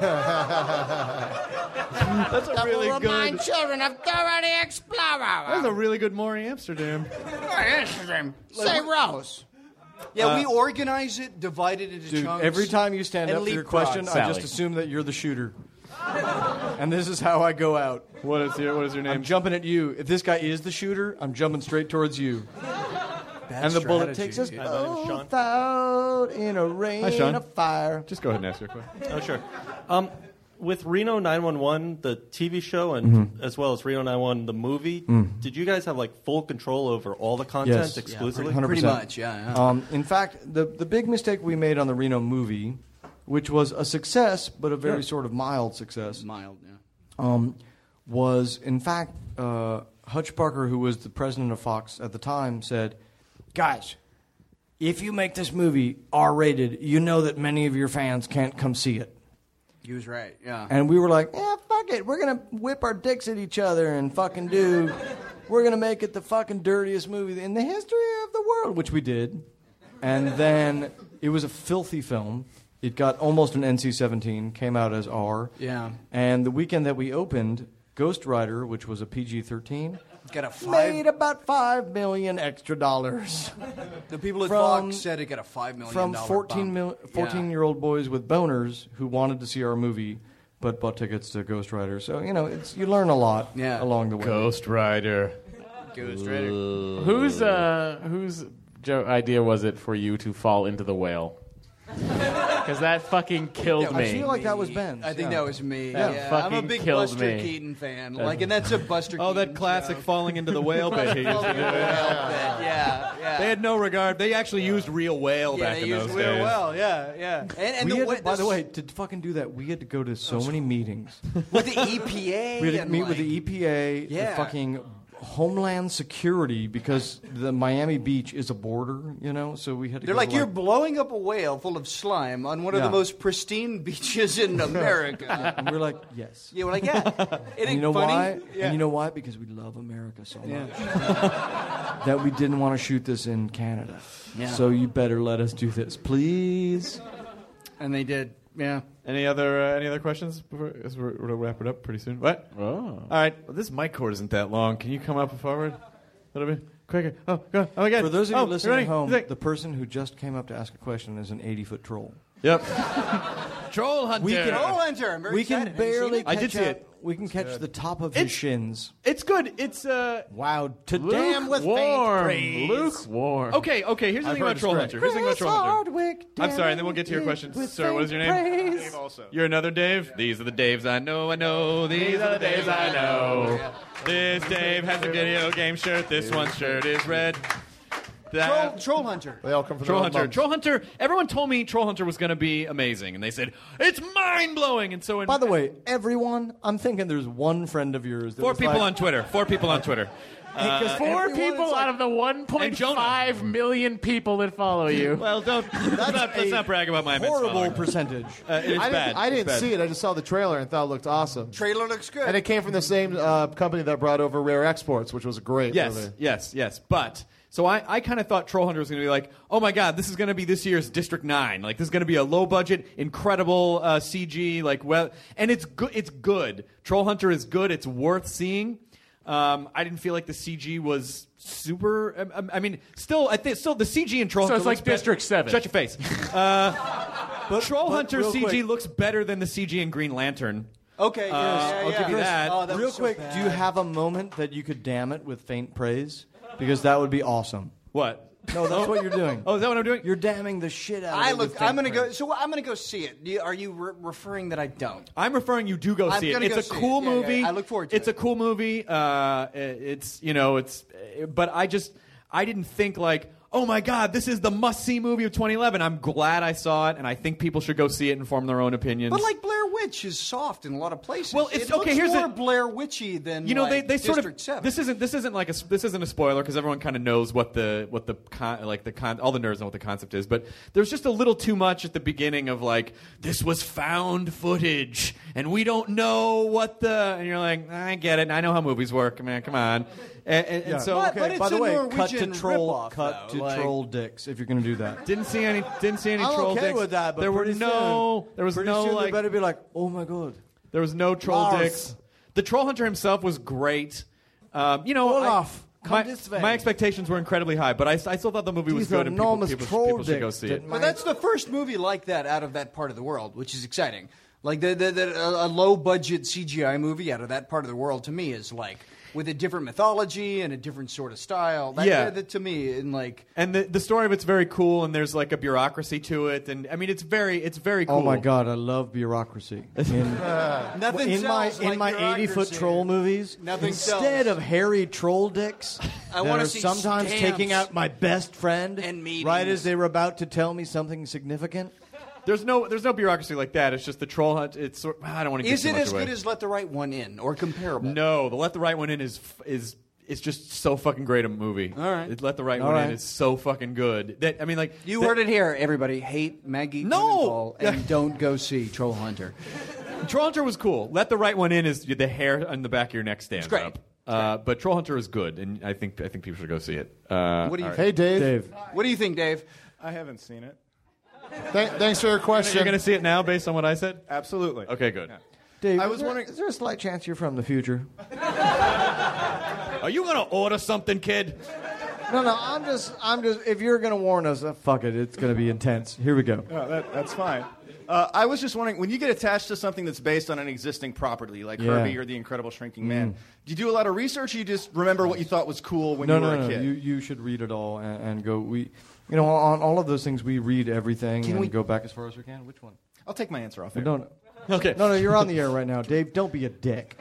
That's a that really will remind good. children of Dora the Explorer. That's a really good Maury Amsterdam. Say Rose. Yeah, we organize it, divide it into Dude, chunks. every time you stand and up for your leapfrog. question, I Sally. just assume that you're the shooter. And this is how I go out. What is your What is your name? I'm jumping at you. If this guy is the shooter, I'm jumping straight towards you. Bad and the bullet strategy. takes us Yeah. both out in a rain Hi, Sean. of fire. Just go ahead and ask your question. Oh, sure. Um, with Reno nine one one, the T V show, and Mhm. as well as Reno nine one one, the movie, Mm. did you guys have like full control over all the content Yes. exclusively? one hundred percent. Pretty much, yeah, yeah. Um, in fact, the, the big mistake we made on the Reno movie, which was a success, but a very Yeah. sort of mild success, Mild, yeah. um, was, in fact, uh, Hutch Parker, who was the president of Fox at the time, said, guys, if you make this movie R-rated, you know that many of your fans can't come see it. He was right, yeah. And we were like, yeah, fuck it. We're going to whip our dicks at each other and fucking do, we're going to make it the fucking dirtiest movie in the history of the world, which we did. And then it was a filthy film. It got almost an N C seventeen, came out as R. Yeah. And the weekend that we opened, Ghost Rider, which was a P G thirteen, Got a five. made about five million extra dollars. The people at From- Fox said it got a five million From dollar fourteen, bump. mil- Yeah. fourteen year old boys with boners who wanted to see our movie but bought tickets to Ghost Rider. So, you know, it's you learn a lot Yeah. along the way. Ghost Rider. Ghost Rider. Whose uh, whose jo- idea was it for you to fall into the whale? Because that fucking killed Yeah, me. I feel like that was Ben's. I think yeah. that was me. That Yeah, fucking I'm a big killed Buster me. Keaton fan. That- Like, and that's a Buster. Oh, that Keaton classic show. falling into the whale bit. he used to do. Yeah, yeah, yeah. They had no regard. They actually used real whale yeah, back they in used those real days. well. Yeah, yeah. And, and We the had way, to- by the this- way, to fucking do that, we had to go to so many meetings. with the E P A, We had to and meet like, with the E P A, the Yeah. fucking Homeland Security, because the Miami Beach is a border, you know. So we had to. They're go like, to, you're blowing up a whale full of slime on one of Yeah. the most pristine beaches in America. And we're like, yes. Yeah, we're like, yeah. It And ain't you know funny. why? Yeah. And you know why? Because we love America so much Yeah. that we didn't want to shoot this in Canada. Yeah. So you better let us do this, please. And they did. Yeah. Any other uh, any other questions? Before, as we're, we'll wrap it up pretty soon. What? Oh. All right. Well, this mic cord isn't that long. Can you come up forward a little bit? quicker. Oh, go. Oh my God. For those of you oh, listening ready? at home, Think. the person who just came up to ask a question is an eighty-foot troll. Yep. Troll hunter. We can, Troll hunter. I'm very we can excited. Have you seen barely it? catch I did see up- it. We can catch good. the top of his It's- shins. It's good. It's uh. Wow. To damn with faint Lukewarm. praise. Lukewarm. Okay, okay. Here's the I've thing heard about it's Troll great. Hunter. Here's the thing about Troll Hunter. Hardwick, I'm sorry, and then we'll get to your damn questions. with Sir, what is your name? faint Dave also. You're another Dave? These are the Daves I know, I know. These are the Daves I know. This Dave has a video game shirt. This one's shirt is red. Troll, That, Troll Hunter. They all come from Troll their own Hunter. mums. Troll Hunter. Everyone told me Troll Hunter was going to be amazing, and they said it's mind blowing. And so, in, By the way, everyone, I'm thinking there's one friend of yours. That four was people like, on Twitter. Four people on Twitter. Uh, Four everyone people is like- out of the one point five million people that follow you. well, don't let's not, let's not brag about my immense horrible following. percentage. Uh, it's I bad. didn't, I It's didn't bad. see it. I just saw the trailer and thought it looked awesome. Trailer looks good. And it came from the same uh, company that brought over Rare Exports, which was a great Yes, movie. yes, yes. But so I, I kind of thought Troll Hunter was going to be like, oh my God, this is going to be this year's District Nine. Like this is going to be a low budget, incredible uh, C G. Like well, and it's good. It's good. Troll Hunter is good. It's worth seeing. Um, I didn't feel like the C G was super. I, I mean, still, I think still the C G in Troll So Hunter. it's like looks be- District seven. Shut your face. Uh, But, Troll but Hunter real C G quick, looks better than the C G in Green Lantern. Okay, yes, Uh, yeah, I'll yeah. give you that. Oh, that real was so quick, bad. do you have a moment that you could damn it with faint praise? Because that would be awesome. What? No, that's what you're doing. Oh, is that what I'm doing? You're damning the shit out of I it. with look. faint I'm gonna go. praise. So I'm gonna go see it. Do you- Are you re- referring that I don't? I'm referring you do go I'm see it. gonna It's go a see cool it. Yeah, yeah, movie. yeah. I look forward to it's it. a cool movie. Uh, it's you know it's, but I just I didn't think like oh my God this is the must see movie of twenty eleven. I'm glad I saw it, and I think people should go see it and form their own opinions. But like Blair Witch is soft in a lot of places. Well, it's- it looks okay, here's more the- Blair Witchy than you know like they, they sort District of Seven. this isn't this isn't like a this isn't a spoiler because everyone kind of knows what the what the con, like the con, all the nerds know what the concept is, but there's just a little too much at the beginning of like this was found footage and we don't know what the and you're like I get it, I know how movies work, man, come on. And, and, and Yeah. so But- but By it's the a way, cut to Norwegian troll, ripoff, cut though, to like- troll dicks if you're going to do that. didn't see any didn't see any I'm troll okay dicks. with that, but there were pretty no soon, there was pretty no soon like they better be like, oh my god. there was no troll Lars. dicks. The Troll Hunter himself was great. Um, you know, Olaf, I, come my, this way. my expectations were incredibly high, but I, I still thought the movie was These good and people, enormous people, troll people should go dicks see that it. might- But that's the first movie like that out of that part of the world, which is exciting. Like the, the, the, a low budget C G I movie out of that part of the world to me is like with a different mythology and a different sort of style. That, Yeah. that, that to me, in like And the, the story of it's very cool, and there's like a bureaucracy to it, and I mean it's very it's very cool. Oh my god, I love bureaucracy. In, nothing in my sells in like my eighty foot bureaucracy. troll movies, Nothing instead sells. of hairy troll dicks, I that wanna are see sometimes stamps taking out my best friend and meetings. right as they were about to tell me something significant. There's no there's no bureaucracy like that. It's just the troll hunt. It's sort- I don't want to give is too it much as away. good as Let the Right One In or comparable? No, the Let the Right One In is is it's just so fucking great a movie. All right. It, Let the Right All One right. In is so fucking good. That I mean, like You that- heard it here, everybody. Hate Maggie No! Gyllenhaal and don't go see Troll Hunter. Troll Hunter was cool. Let the Right One In is the hair on the back of your neck stands great. up. Uh, but Troll Hunter is good, and I think I think people should go see it. Uh, What do you all right. Hey, Dave. Dave, What do you think, Dave? I haven't seen it. Th- thanks for your question. You're going to see it now, based on what I said. Absolutely. Okay, good. Dave, I is was there- wondering- is there a slight chance you're from the future? Are you going to order something, kid? No, no, I'm just, I'm just. If you're gonna warn us, uh, fuck it, it's gonna be intense. Here we go. No, that, that's fine. Uh, I was just wondering, when you get attached to something that's based on an existing property, like Yeah. Herbie or The Incredible Shrinking Man, do you do a lot of research, or you just remember what you thought was cool when no, you were no, a no. kid? You you should read it all and, and go. We, you know, on all of those things, we read everything Can and we- go back as far as we can. Which one? I'll take my answer off We here. don't. Okay. No, no, you're on the air right now, Dave. Don't be a dick.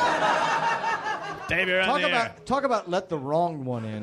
Dave, you're on Talk the air. about talk about let the wrong one in.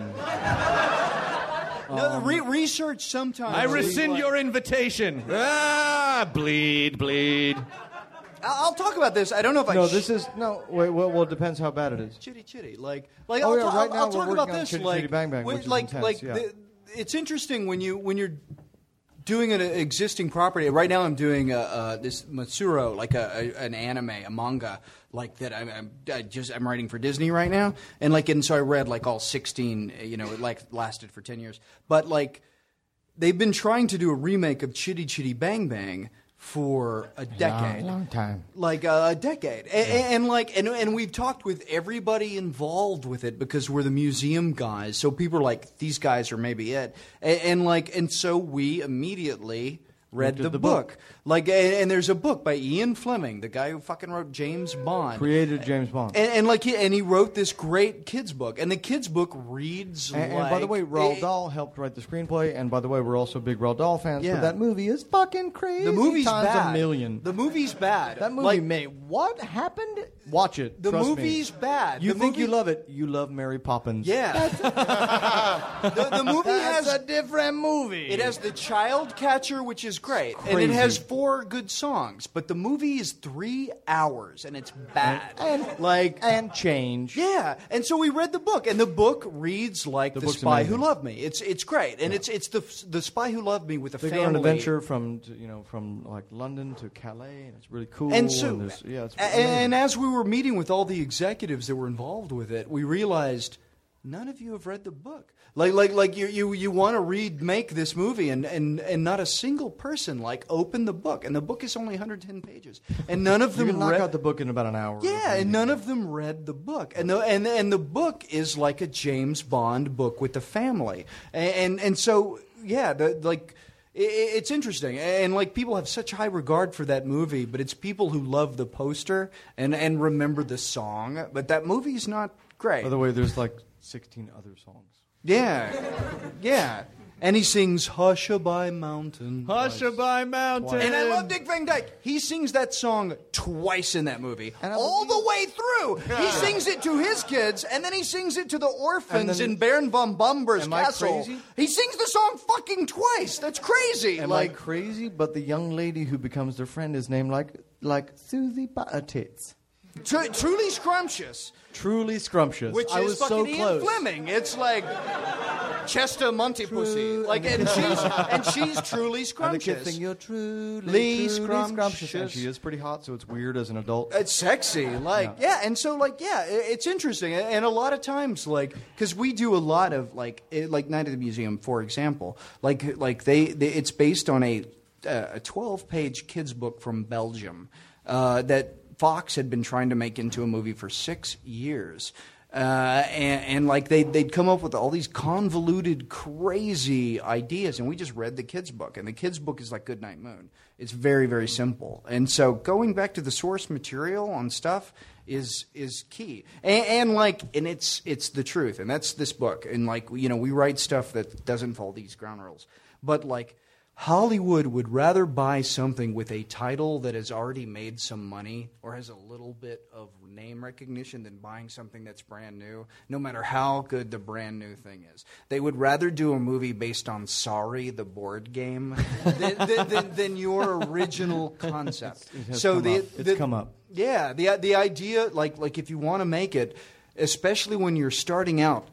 No, re- research sometimes. I rescind Like- your invitation. Ah, bleed, bleed. I'll I'll talk about this. I don't know if I. No, sh- this is no. Wait, well, well, it depends how bad it is. Chitty chitty, like, like Oh, I'll, yeah, ta- right I'll, now I'll we're talk working about on this, Chitty like, Chitty Bang Bang, wait, which is like, intense, like, yeah. the, it's interesting when you when you're doing an existing property. Right now, I'm doing a, uh, this Matsuro, like a, a an anime, a manga, like that. I'm, I'm I just I'm writing for Disney right now, and like, and so I read like all sixteen. You know, it like lasted for ten years, but like. They've been trying to do a remake of Chitty Chitty Bang Bang, for a decade. Long, long time. Like uh, a decade, and, and, and like, and, and we've talked with everybody involved with it because we're the museum guys. So people are like, these guys are maybe it, and, and like, and so we immediately read the, the book. book. Like, and, and there's a book by Ian Fleming, the guy who fucking wrote James Bond, Created James Bond. and, and like, he, and he wrote this great kids book, and the kids book reads And, like. and by the way, Roald it- Dahl helped write the screenplay. And by the way, we're also big Roald Dahl fans. Yeah. But that movie is fucking crazy. the movie's times bad. a million. The movie's bad. That movie Like, made what happened? Watch it. The Trust me. movie's bad. You The think movie- you love it? You love Mary Poppins. Yeah. the, the movie That's has a different movie. It has the child catcher, which is great, and it Crazy. has four good songs. But the movie is three hours, and it's bad. And like and change. Yeah, and so we read the book, and the book reads like The, book's Spy amazing. Who Loved Me. It's it's great, and it's it's the the Spy Who Loved Me with a They go family. on an adventure from to, you know from like London to Calais, and it's really cool. And so, there's- yeah, it's a- and as we were meeting with all the executives that were involved with it, we realized none of you have read the book. Like, like, like you, you, you want to read, make this movie, and, and, and not a single person like opened the book, and the book is only one hundred ten pages, and none of you them can knock read. out the book in about an hour. Yeah, and none of them read the book, and the and and the book is like a James Bond book with the family, and and, and so yeah, the, like. i- i- It's interesting, and like people have such high regard for that movie, but it's people who love the poster and, and remember the song. But that movie's not great. By the way, there's like sixteen other songs. Yeah, yeah. And he sings "Hushabye Mountain." Hushabye Mountain. And I love Dick Van Dyke. He sings that song twice in that movie, all the way through. He sings it to his kids, and then he sings it to the orphans then- in Baron von Bumber's Am I castle. crazy? He sings the song fucking twice. That's crazy. Am like I crazy? But the young lady who becomes their friend is named like like Susie Buttertits. tr- truly scrumptious, Truly scrumptious. which I is was fucking so Ian close. Fleming. It's like Chester Montepussy. Like, and she's and she's truly And the scrumptious. kid thing, you're truly, Lee truly scrumptious. scrumptious. And she is pretty hot, so it's weird as an adult. It's sexy, like yeah. and so like yeah, i- it's interesting, and and a lot of times like because we do a lot of like eh, like Night at the Museum, for example, like like they, they it's based on a uh, a twelve page kids book from Belgium uh, that Fox had been trying to make into a movie for six years. Uh, and, and like they they'd come up with all these convoluted, crazy ideas, and we just read the kids' book, and the kids' book is like Goodnight Moon. It's very very simple, and so going back to the source material on stuff is is key, and, and like and it's it's the truth, and that's this book, and like you know we write stuff that doesn't follow these ground rules, but like. Hollywood would rather buy something with a title that has already made some money or has a little bit of name recognition than buying something that's brand new, no matter how good the brand new thing is. They would rather do a movie based on Sorry, the board game, than, than, than, than your original concept. It has so come the, up. It's the- come up. Yeah, the the idea, like like if you want to make it, especially when you're starting out,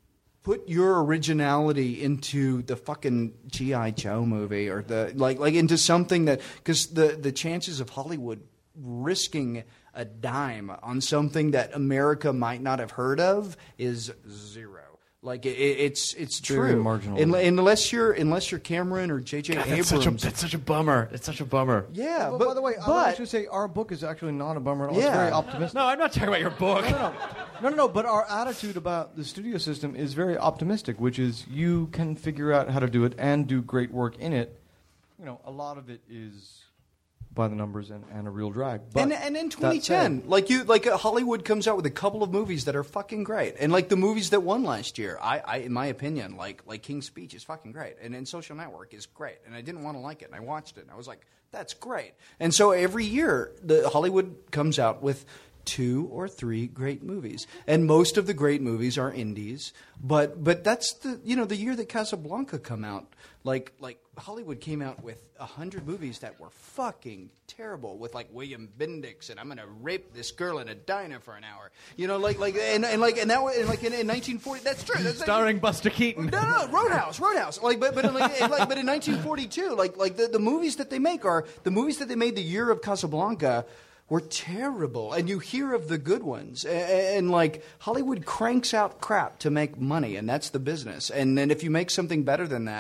put your originality into the fucking G I. Joe movie or the like like into something that because the the chances of Hollywood risking a dime on something that America might not have heard of is zero. Like it, it's it's Very true. marginal. Un- unless you're unless you're Cameron or J J God, Abrams. that's, such a, that's such a bummer. It's such a bummer. Yeah, But, but by the way, I but would just say our book is actually not a bummer at all. Yeah. It's very optimistic. No, I'm not talking about your book. No, no, no. No, no, no, but our attitude about the studio system is very optimistic, which is you can figure out how to do it and do great work in it. You know, a lot of it is by the numbers and, and a real drag. But and and in that twenty ten, said- like you, like uh, Hollywood comes out with a couple of movies that are fucking great, and like the movies that won last year, I, I in my opinion, like like King's Speech is fucking great, and then Social Network is great, and I didn't want to like it, and I watched it, and I was like, that's great, and so every year the Hollywood comes out with two or three great movies, and most of the great movies are indies, but but that's the you know the year that Casablanca come out, like like Hollywood came out with a hundred movies that were fucking terrible, with like William Bendix and I'm gonna rape this girl in a diner for an hour, you know, like like and, and like and that was and like in, in nineteen forty, that's true, that's Starring Buster Keaton. no, no, Roadhouse, Roadhouse. Like, but but in like, in like but in nineteen forty-two, like like the, the movies that they make are the movies that they made the year of Casablanca were terrible, and you hear of the good ones, and, and like Hollywood cranks out crap to make money, and that's the business. And then if you make something better than that,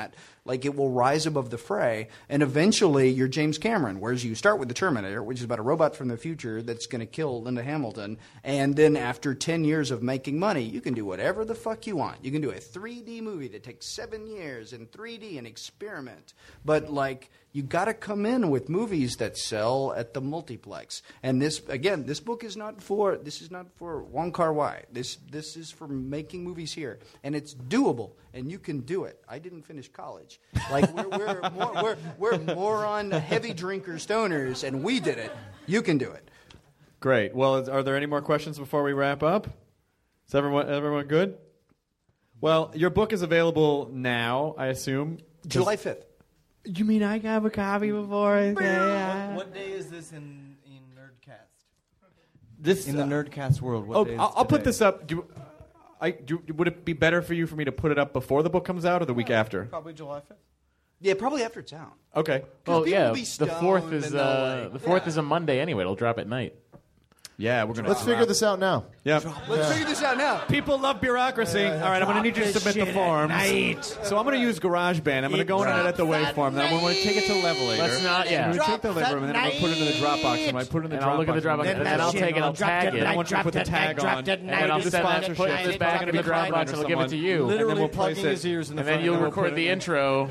Like, it will rise above the fray, and eventually you're James Cameron, whereas you start with The Terminator, which is about a robot from the future that's going to kill Linda Hamilton, and then after ten years of making money, you can do whatever the fuck you want. You can do a three D movie that takes seven years in three D and experiment. But, like, you got to come in with movies that sell at the multiplex. And this, again, this book is not for, this is not for Wong Kar-wai. This, this is for making movies here. And it's doable, and you can do it. I didn't finish college. Like, we're, we're, more, we're, we're moron, heavy drinker stoners, and we did it. You can do it. Great. Well, is, are there any more questions before we wrap up? Is everyone, everyone good? Well, your book is available now, I assume. July fifth. You mean I have a copy before? I say, uh, What day is this in, in Nerdcast? This in the uh, Nerdcast world. What oh, day is I'll, I'll put today? this up. Do, I, do, would it be better for you for me to put it up before the book comes out or the week after? Probably July fifth. Yeah, probably after it's out. Okay. Well, people yeah, will be the fourth stoned is and they'll, uh, like- the fourth Yeah. is a Monday anyway. It'll drop at night. Yeah, we're gonna. Let's figure this out now. Yeah. Let's figure this out now. People love bureaucracy. All right, I'm going to need you to Drop submit this the shit at forms. night. So I'm going to use GarageBand. I'm going to go in and edit the waveform. Then I'm going to take it to Levelator. Let's not- yeah. I'm going to take the Drop Leveler and then I'm going to put it into the Dropbox. And I put it in the And Dropbox. I'll look at the Dropbox, then and then I'll shit, take it, I'll dropped tag at it. And I night, want you to put the dropped at tag night, on. dropped at And night, then I'll just just send that, put sponsorship. this back into the Dropbox, and I'll give it to you. And then we'll Literally place plugging it. his ears in the And then front you'll and we'll record put the it in. intro.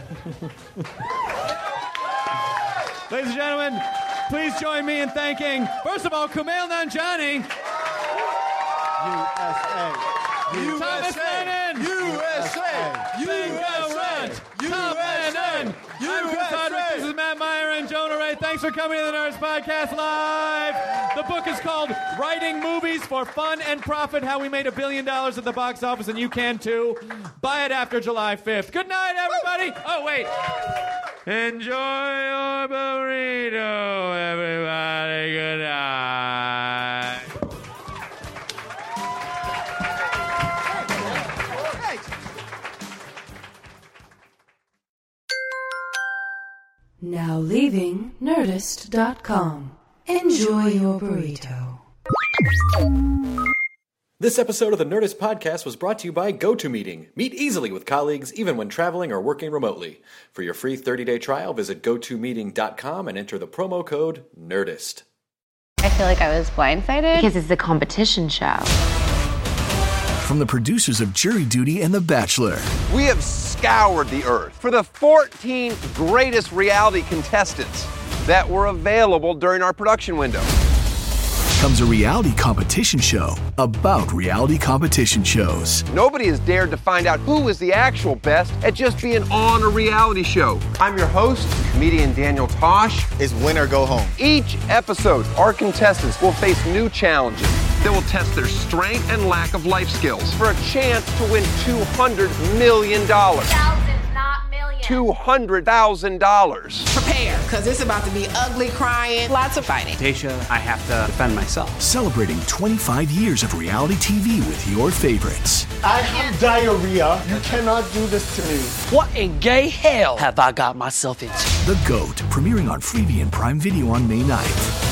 Ladies and gentlemen, please join me in thanking, first of all, Kumail Nanjiani. U S A. Thomas Lennon. U S A. Bingo Runt. Tom Lennon. I'm Chris Hardwick. This is Matt Meyer and Jonah Ray. Thanks for coming to the Nerds Podcast Live. The book is called Writing Movies for Fun and Profit, How We Made a Billion Dollars at the Box Office, and you can too. Buy it after July fifth. Good night, everybody. Oh, wait. Enjoy your burrito, everybody. Good night. Now leaving Nerdist dot com. Enjoy your burrito. This episode of the Nerdist Podcast was brought to you by GoToMeeting. Meet easily with colleagues even when traveling or working remotely. For your free thirty-day trial, visit go to meeting dot com and enter the promo code NERDIST. I feel like I was blindsided because it's a competition show. From the producers of Jury Duty and The Bachelor. We have scoured the earth for the fourteen greatest reality contestants that were available during our production window. Comes a reality competition show about reality competition shows. Nobody has dared to find out who is the actual best at just being on a reality show. I'm your host, comedian Daniel Tosh. Is win or go home. Each episode, our contestants will face new challenges that will test their strength and lack of life skills for a chance to win two hundred million dollars. Thousands, not millions. two hundred thousand dollars. Prepare, because it's about to be ugly crying, lots of fighting. Daisha, I have to defend myself. Celebrating twenty-five years of reality T V with your favorites. I have diarrhea. You cannot do this to me. What in gay hell have I got myself into? The GOAT, premiering on Freevee and Prime Video on May ninth.